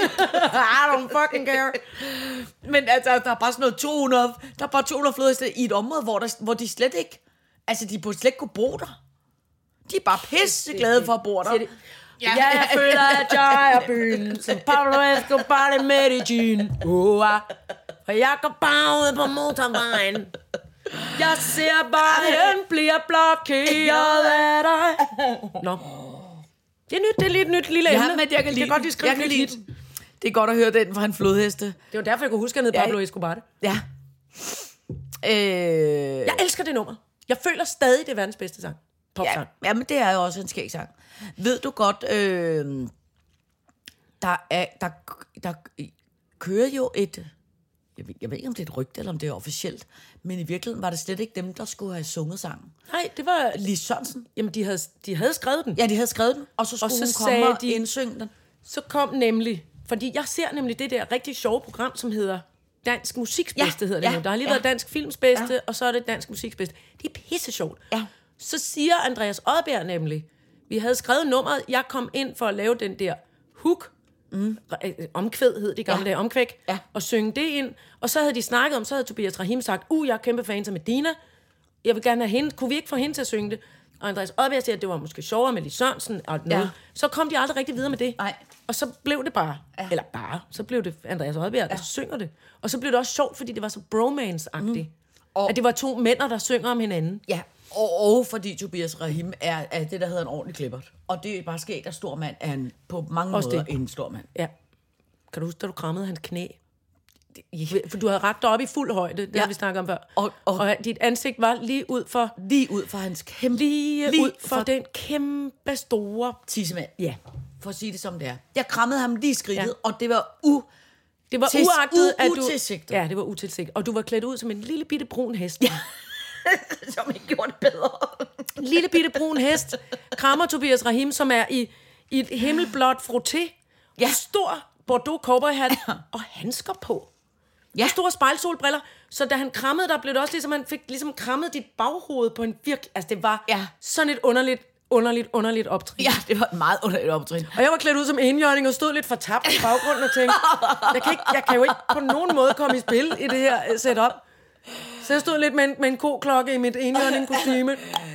I don't fucking care. Men altså, der er bare sådan noget to hundrede, der er bare to hundrede flødeheste i et område, hvor, der, hvor de slet ikke... Altså, de burde slet ikke kunne bo der. De er bare pisseglade for at bo der. Ja, jeg føler, at jeg er byen, som Pablo Escobar i Medellin. Uh, og jeg går bare ud på motorvejen. Jeg ser bare, den bliver blokeret af dig. Nå. Det er nyt, det er lidt nyt lille emne. Ja, men jeg kan lide godt lige skrive jeg kan lidt lide hit. Det er godt at høre den fra en flodheste. Det var derfor, jeg kunne huske, at han hed Pablo Escobar. Ja. Øh... Jeg elsker det nummer. Jeg føler stadig, det er verdens bedste sang. Popsang. Ja, ja, men det er jo også en skæg sang. Ved du godt, øh, der, er, der, der kører jo et... Jeg ved, jeg ved ikke, om det er et rygte, eller om det er officielt, men i virkeligheden var det slet ikke dem, der skulle have sunget sangen. Nej, det var... Lis Sørensen. Jamen, de havde, de havde skrevet den. Ja, de havde skrevet den, og så skulle Og så hun komme sagde og de- indsynge den. Så kom nemlig... Fordi jeg ser nemlig det der rigtig sjove program, som hedder Dansk Musiks Ja, Bedste, hedder det ja, nu. Der har lige ja. været Dansk Films Bedste, Ja. og så er det Dansk Musiks Bedste. Det er pisse sjovt. Ja. Så siger Andreas Odbjerg nemlig, vi havde skrevet nummeret, jeg kom ind for at lave den der hook, mm. omkvæd hed det gamle Ja. ja. omkvæk, Ja. og synge det ind. Og så havde de snakket om, så havde Tobias Rahim sagt, uh, jeg er kæmpe fan af Medina, jeg vil gerne have hende, kunne vi ikke få hende til at synge det? Og Andreas Odbjerg siger, at det var måske sjovere med Lis Sørensen og noget. Ja. Så kom de aldrig rigtig videre med det. Nej. Og så blev det bare, ja. eller bare, så blev det Andreas Odbjerg, der ja. synger det. Og så blev det også sjovt, fordi det var så bromance-agtigt. Mm. Og- At det var to mænd, der synger om hinanden. Ja, og, og fordi Tobias Rahim er, er det, der hedder en ordentlig klippert. Og det er bare sket, at stor mand er en, på mange Også måder det. en stor mand. Ja. Kan du huske, da du krammede hans knæ? For du havde rakt dig op i fuld højde, det Ja. ja. har vi snakket om før. Og- og- og dit ansigt var lige ud for, Lige ud fra hans kæmpe... lige lige ud for, for- den kæmpe store... tissemand. Ja. For at sige det som det er. Jeg krammede ham lige i skridtet, Ja. og det var u... Det var Til- uagtet, u- at du... utilsigtet. Ja, det var utilsigtet. Og du var klædt ud som en lille bitte brun hest. Ja. som ikke gjorde det bedre. En lille bitte brun hest krammer Tobias Rahim, som er i, i et himmelblåt frotté. Ja. Stor Bordeaux cowboyhat ja. og handsker på. Ja. Og store spejlsolbriller. Så da han krammede dig, blev det også ligesom, han fik ligesom krammet dit baghoved på en virkelig... Altså, det var Ja. sådan et underligt, underligt, underligt optrin. Ja, det var et meget underligt optrin. Og jeg var klædt ud som enhjørning og stod lidt fortabt i baggrunden og tænkte, jeg kan, ikke, jeg kan jo ikke på nogen måde komme i spil i det her uh, setup. Så jeg stod lidt med en, med en koklokke i mit enhjørning kostyme.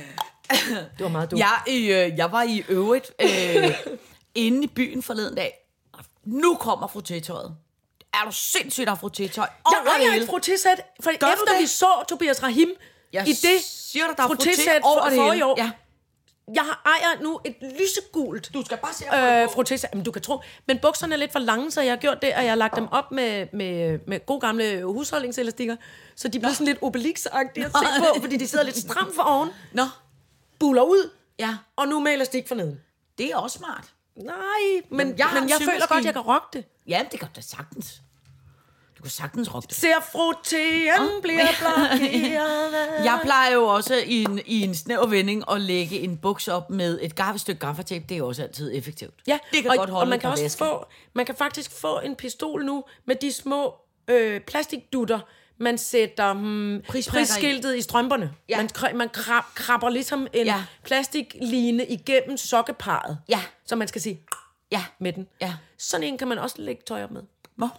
Det var meget dumt. Jeg, øh, jeg var i øvrigt øh, inde i byen forleden dag. Nu kommer frottétøjet. Er du sindssygt, der er frottétøj Jeg over ejer hele? et frotésæt, for Gør du efter det? vi så Tobias Rahim Jeg i det siger dig, der er frotésæt frotté over for, det for i hele. år. Ja. Jeg har ejer nu et lysegult Du skal bare se øh, frotésæt. Men du kan tro, men bukserne er lidt for lange, så jeg har gjort det, at jeg har lagt dem op med, med, med gode gamle husholdningselastikker, så de bliver sådan lidt Obelix-agtige at se på, fordi de sidder lidt stramt for oven, Nå, buler ud, ja. og nu med elastik for neden. Det er også smart. Nej, men, Men men jeg jeg, har men en jeg føler symaskine. godt, jeg kan rocke det. Ja, det gør det sagtens. Du kan sagtens rocke det. Ser frottéen oh. bliver blokeret. Jeg plejer jo også i en, i en snæver vending at lægge en buks op med et gaffel stykke gaffatape. Det er også altid effektivt. Ja, det kan og, godt holde og man kan også væske. få, man kan faktisk få en pistol nu med de små øh, plastikdutter, man sætter hmm, prisskiltet i. i strømperne. Ja. Man, man krab, krabber ligesom en ja. plastikline igennem sokkeparret. Ja. Så man skal sige ja. med den. Ja. Sådan en kan man også lægge tøj op med. Hvor?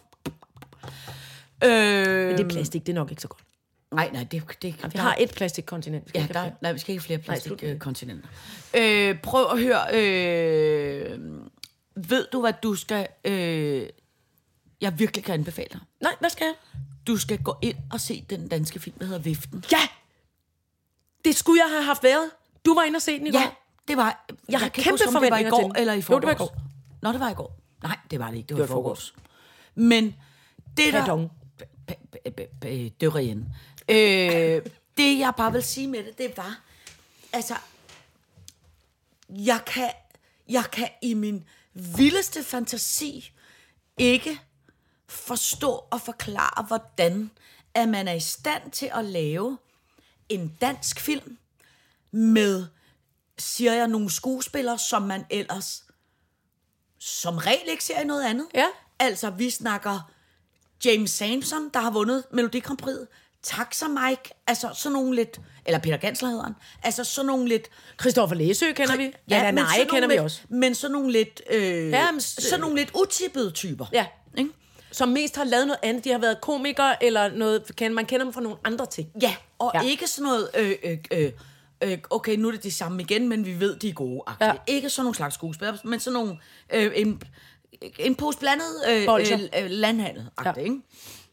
Øh, Men det er plastik, det er nok ikke så godt. Nej, nej, det... det ja, vi har et plastikkontinent. Vi ja, der, der, nej, vi skal ikke have flere plastikkontinenter. Øh, prøv at høre... Øh, ved du, hvad du skal... Øh, jeg virkelig kan anbefale dig. Nej, hvad skal jeg? Du skal gå ind og se den danske film, der hedder Viften. Ja! Det skulle jeg have haft været. Du var inde og se den i går. Ja, det var... Jeg, jeg har jeg kæmpe huske, forventninger det var i går til eller i Jo, forgårs. det var i går. Nå, det var i går. Nej, det var det ikke. Det var, det var i forgårs. Men det der... Pardon. Det er ren. Øh, det jeg bare vil sige med det, det var, altså, jeg kan, jeg kan i min vildeste fantasi ikke forstå og forklare, hvordan at man er i stand til at lave en dansk film med, siger jeg, nogle skuespillere, som man ellers som regel ikke ser i noget andet. Ja. Altså, vi snakker James Sampson, der har vundet Melodi Grand Prix, Taxa Mike, altså sådan nogle lidt, eller Peter Gansler hedder han, altså sådan nogle lidt... Christoffer Læsø kender vi. Ja, ja nej, kender vi lidt, også. Men sådan nogle lidt, øh, ja, men, sådan nogle lidt utippede typer. Ja, ikke? Som mest har lavet noget andet. De har været komikere, eller noget, man kender dem fra nogle andre ting. Ja, og ja. ikke sådan noget, øh, øh, øh, øh, okay, nu er det de samme igen, men vi ved, de er gode. Ja. Ikke sådan nogle slags skuespillere, men sådan nogle... Øh, en, en pose blandet øh, øh, landhandel. Ja. Ikke?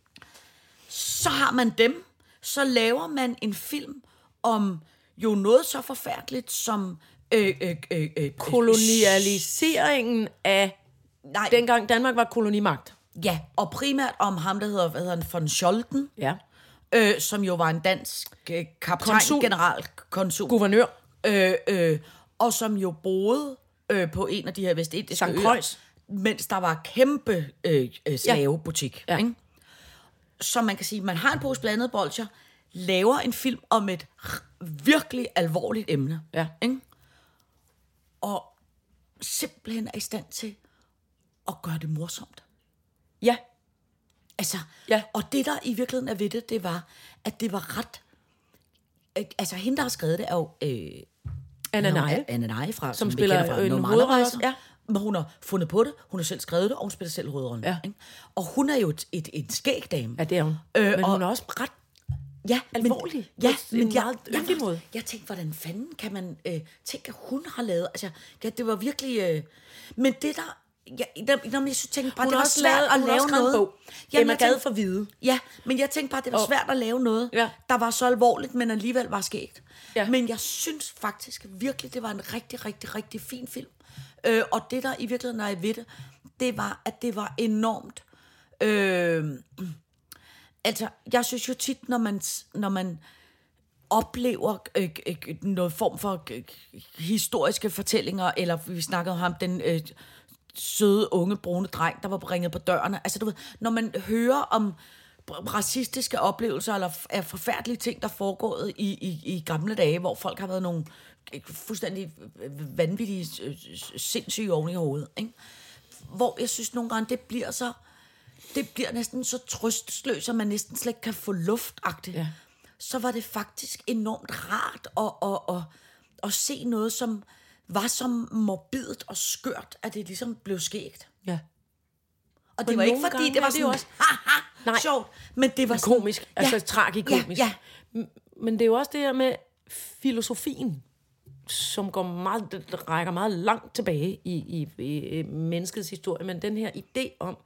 Så har man dem, så laver man en film om jo noget så forfærdeligt som øh, øh, øh, øh, kolonialiseringen af nej, dengang Danmark var kolonimagt. Ja, og primært om ham, der hedder, hvad hedder han, von Scholten, ja. øh, som jo var en dansk øh, kaptajn, konsul, general, konsul, guvernør, øh, øh, og som jo boede øh, på en af de her vestindiske øer, mens der var kæmpe øh, øh, slavebutik. Ja. Ikke? Så man kan sige, man har en pose blandede bolcher, laver en film om et virkelig alvorligt emne. Ja. Ikke? Og simpelthen er i stand til at gøre det morsomt. Ja. Altså, ja. Og det der i virkeligheden er ved det, det var, at det var ret... Altså, hende, der har skrevet det, er jo... Øh, Anna Neje. Anna Neje, fra, som, som spiller fra en hovedrolle. Ja. Men hun har fundet på det, hun har selv skrevet det, og hun spiller selv hovedrollen. Ja. Og hun er jo et, et, et skægdame. Ja, det er hun. Øh, men og, hun er også ret ja, alvorlig. Men, ja, men jeg, jeg, jeg, jeg, jeg tænkte, hvordan fanden kan man øh, tænke, at hun har lavet... Altså, ja, det var virkelig... Øh, men det der... Ja, når jeg synes, tænkte bare, hun det var svært lavet, at lave noget. Bog. Jamen, jeg gad for hvide. Ja, men jeg tænkte bare, det var svært at lave noget, ja. der var så alvorligt, men alligevel var skægt. Ja. Men jeg synes faktisk virkelig, det var en rigtig, rigtig, rigtig fin film. Øh, og det, der i virkeligheden er ved det, det var, at det var enormt... Øh, altså, jeg synes jo tit, når man... Når man oplever øh, øh, noget form for øh, historiske fortællinger, eller vi snakkede om ham, den... Øh, søde, unge, brune dreng, der var ringet på dørene. Altså, du ved, når man hører om racistiske oplevelser, eller er forfærdelige ting, der er foregået i, i, i gamle dage, hvor folk har været nogle fuldstændig vanvittige, sindssyge oven i hovedet, ikke? Hvor jeg synes nogle gange, det bliver så, det bliver næsten så trøstløst, at man næsten slet ikke kan få luftagtigt. Ja. Så var det faktisk enormt rart at, at, at, at se noget, som var så morbidt og skørt, at det ligesom blev skægt. Ja. Og det var ikke fordi, det var sådan, også, haha, nej, sjovt, men det var men sådan, komisk, altså ja, tragikomisk. Ja, ja. Men det er jo også det her med filosofien, som går meget, rækker meget langt tilbage i, i, i menneskets historie, men den her idé om,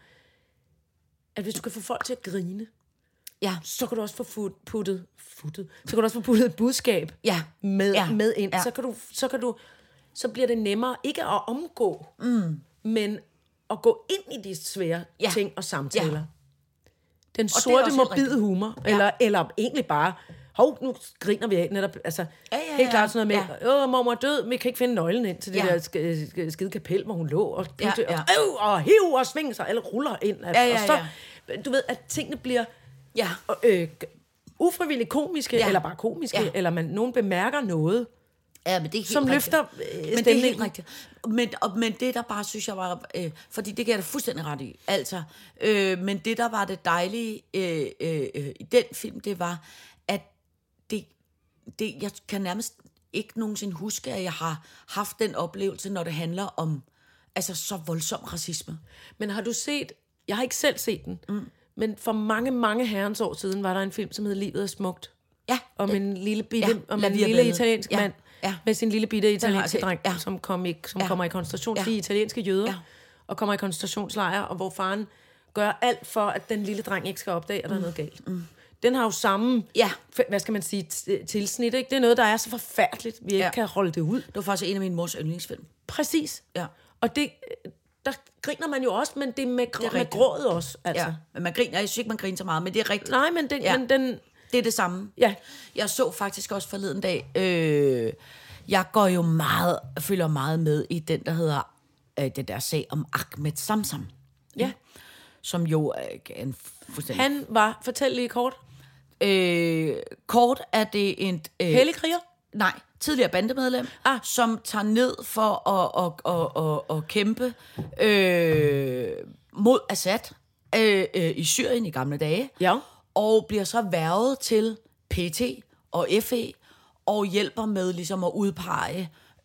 at hvis du kan få folk til at grine, ja, så kan du også få puttet, puttet, så kan du også få puttet et budskab ja, med, ja, med ind. Ja. Så kan du, så kan du, så bliver det nemmere ikke at omgå, mm. men at gå ind i de svære ja. ting og samtaler. Ja. Den sorte, morbide humor, ja. eller, eller egentlig bare, hov, nu griner vi af netop, altså, ja, ja, ja. helt klart sådan noget med, ja. åh, mormor er død, vi kan ikke finde nøglen ind til det ja. der sk- skide kapel, hvor hun lå, og, ja, ja. og, og, og hiv og svinger sig, eller ruller ind, ja, ja, og så, du ved, at tingene bliver Ja. øh, ufrivilligt komiske, Ja. eller bare komiske, Ja. eller man, nogen bemærker noget, Ja, men det er helt som rigtigt. løfter øh, Men det er stemningen. helt rigtigt. Men, og, men det, der bare synes jeg var... Øh, fordi det gav jeg da fuldstændig ret i. Altså, øh, men det, der var det dejlige øh, øh, øh, i den film, det var, at det, det, jeg kan nærmest ikke nogensinde huske, at jeg har haft den oplevelse, når det handler om altså så voldsom racisme. Men har du set, jeg har ikke selv set den, mm. men for mange, mange herrens år siden, var der en film, som hed Livet er smukt. Ja. Om det, en lille bitte, Ja, om La en Via lille Belle. italiensk Ja, mand, ja. med sin lille bitte italienske set. dreng, Ja. som, kom i, som Ja. kommer i koncentration, Ja. de italienske jøder, Ja. og kommer i koncentrationslejre, og hvor faren gør alt for, at den lille dreng ikke skal opdage, at der er noget galt. Mm. Den har jo samme, Ja. hvad skal man sige, t- tilsnit, ikke? Det er noget, der er så forfærdeligt, vi ikke Ja. kan holde det ud. det var faktisk en af mine mors yndlingsfilm. Præcis. Ja. Og det, der griner man jo også, men det er med, gr- med rigtigt. grådet også, altså. Ja. Men man griner, jeg synes ikke, man griner så meget, men det er rigtigt. Nej, men, det, Ja. men den... Det er det samme. Ja. Jeg så faktisk også forleden dag, øh, jeg går jo meget, følger meget med i den, der hedder, øh, det der sag om Ahmed Samsam. Ja. Som jo er en fuldstændig... Han var, fortæl lige kort, Øh, kort er det en... Øh, hellig kriger. Nej, tidligere bandemedlem, Ah. som tager ned for at, at, at, at, at kæmpe øh, mod Assad øh, øh, i Syrien i gamle dage. Ja. Og bliver så hvervet til P T og F E og hjælper med ligesom at udpege,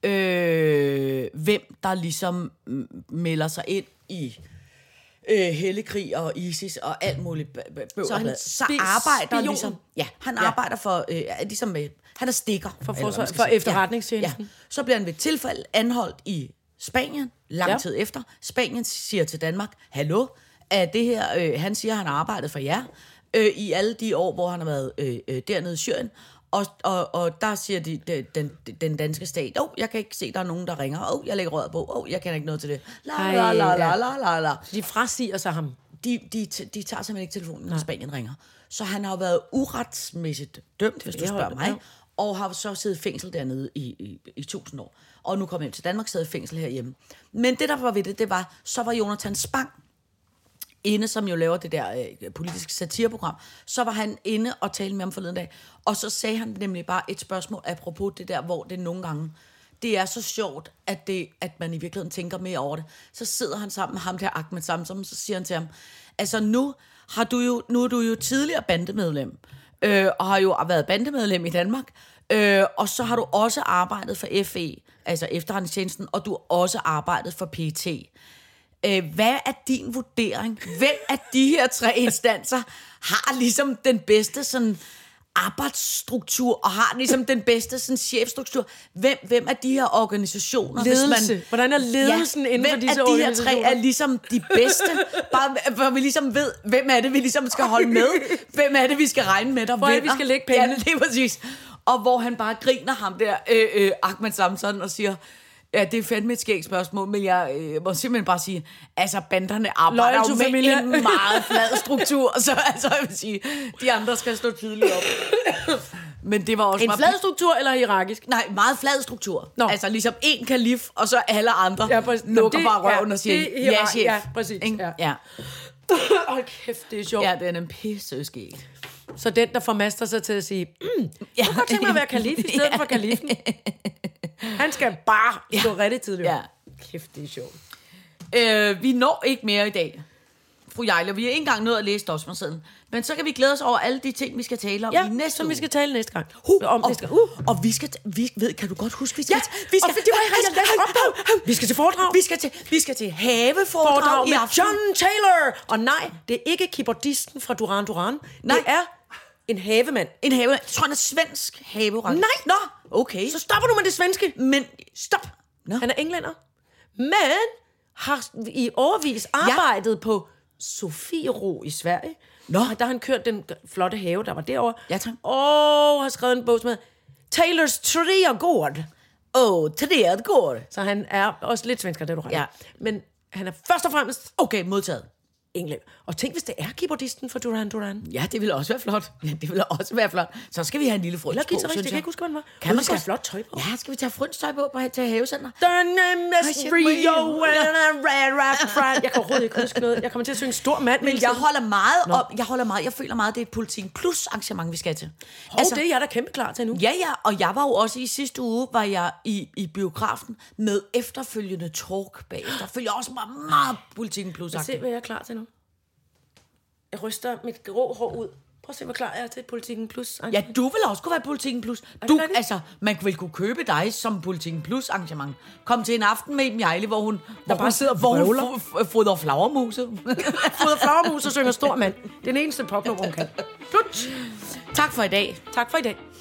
øh, hvem der ligesom mm, melder sig ind i øh, helligkrig og ISIS og alt muligt b- b- bøvl. Så han så spi- arbejder spion? ligesom... Ja, han Ja. arbejder for... Øh, ligesom med, han er stikker. For eller hvad forsvar- man skal for sige. efterretningstjenesten. Ja, ja. Så bliver han ved et tilfælde anholdt i Spanien, lang Ja. tid efter. Spanien siger til Danmark, hallo, er det her... Øh, han siger, han har arbejdet for jer øh, i alle de år, hvor han har været øh, øh, dernede i Syrien. Og, og, og der siger de, de, den, den danske stat, åh, oh, jeg kan ikke se, der er nogen, der ringer. Åh, oh, jeg lægger røret på. Åh, oh, jeg kender ikke noget til det. La, Ej, la, la, ja. la, la, la, la. De frasiger sig ham. De, de, de tager simpelthen ikke telefonen, når Spanien ringer. Så han har jo været uretsmæssigt dømt, hvis du Ja, spørger ja. mig, og har så siddet i fængsel dernede i, i, i tusind år. Og nu kom hjem til Danmark, sidder i fængsel herhjemme. Men det, der var ved det, det var, så var Jonathan Spang inde, som jo laver det der øh, politiske satireprogram, så var han inde og talte med ham forleden dag, og så sagde han nemlig bare et spørgsmål apropos det der, hvor det nogle gange, det er så sjovt, at, det, at man i virkeligheden tænker mere over det. Så sidder han sammen med ham der Ahmed Samsam, så siger han til ham, altså nu, har du jo, nu er du jo tidligere bandemedlem, øh, og har jo været bandemedlem i Danmark, øh, og så har du også arbejdet for F E, altså efterretningstjenesten, og du har også arbejdet for P T. Øh, hvad er din vurdering? Hvem af de her tre instanser har ligesom den bedste sådan arbejdsstruktur, og har ligesom den bedste sådan chefstruktur? Hvem, hvem af de her organisationer? Ledelse. Hvis man, Hvordan er ledelsen inden for disse hvem af de her tre organisationer? er ligesom de bedste? Bare hvor vi ligesom ved, hvem er det, vi ligesom skal holde med? Hvem er det, vi skal regne med, der Hvor er det, vinder? vi skal lægge pengene? Ja, det er præcis. Og hvor han bare griner ham der, øh, øh, Ahmed Samson, og siger... Ja, det er fandme et skægt spørgsmål, men jeg øh, må simpelthen bare sige, altså banderne arbejder Loyal jo to med familia. en meget flad struktur, så altså, jeg vil sige, de andre skal stå tydeligt op. Men det var også En meget- flad struktur eller hierarkisk? Nej, meget flad struktur. Nå. Altså ligesom en kalif, og så alle andre Ja, præcis. lukker Det- bare røven ja, og siger, det er ja, hierar- chef. ja, præcis, Ikke? ja. Ja. Hold kæft, det er sjovt. Ja, den er en pisse skæg. Så den, der formaster sig til at sige, mm, Ja. jeg kan godt tænke mig at være kalif i stedet for kalifen. Han skal bare stå rigtig tidligt. Ja. Kæft, det er sjovt. Øh, vi når ikke mere i dag, fru Jejle. Vi har ikke engang nået at læse Dosmersedlen. Men så kan vi glæde os over alle de ting, vi skal tale om Ja, i næste som uge. vi skal tale næste gang. Uh, om og, næste gang. Uh. og vi skal, vi ved, kan du godt huske, vi skal, Ja, vi skal, og det var jeg jeg læste op på. Vi skal til foredrag. Vi skal til, vi skal til haveforedrag Foredrag i med aften. John Taylor. Og nej, det er ikke keyboardisten fra Duran Duran. Nej. Det er en havemand. En have, jeg tror, han er svensk haveret. Nej. Nå, okay. Så stopper du med det svenske. Men stop. Nå. Han er englænder. Men har i årevis arbejdet på Sofiero i Sverige. Nå. Og der har han kørt den flotte have, der var derovre. Ja, tak. Og har skrevet en bog, som hedder Taylors Træergård. Åh, oh, træet går. Så han er også lidt svensker, det er du ret i. Ja. Men han er først og fremmest Okay, modtaget. England. Og tænk, hvis det er keyboardisten for Duran Duran. Ja, det ville også være flot. Ja, det ville også være flot. Så skal vi have en lille frøns Eller på, guitarist, synes jeg kan ikke huske, hvad den var. Kan Og man vi skal godt- have flot tøj på. Ja, skal vi tage frøns tøj på, på til havecenter? The name is shit, Rio, Rio. jeg kan overhovedet ikke huske noget. Jeg kommer til at synge stor mand. Men jeg holder meget op, jeg holder meget, jeg føler meget, det er et Politiken Plus arrangement, vi skal til. Hov, altså, det er jeg da kæmpe klar til nu. Ja, ja, og jeg var jo også i sidste uge, var jeg i, i biografen med efterfølgende talk bagefter. Følger også meget, meget Politiken Plus. Se, hvad jeg er klar til nu. Jeg ryster mit grå hår ud. Prøv at se, hvor klar jeg er til Politiken Plus. Ja, du vil også kunne være Politiken Plus. det Du, rigtigt? altså, man vil kunne købe dig som Politiken Plus arrangement. Kom til en aften med Iben Hjejle, hvor hun, hvor bare hun, sidder og hvor hun vrøvler. fo- f- fodrer flagermuse. Fodder flagermus og synger stor mand. Det er den eneste popnummer, hun kan. Slut. Tak for i dag. Tak for i dag.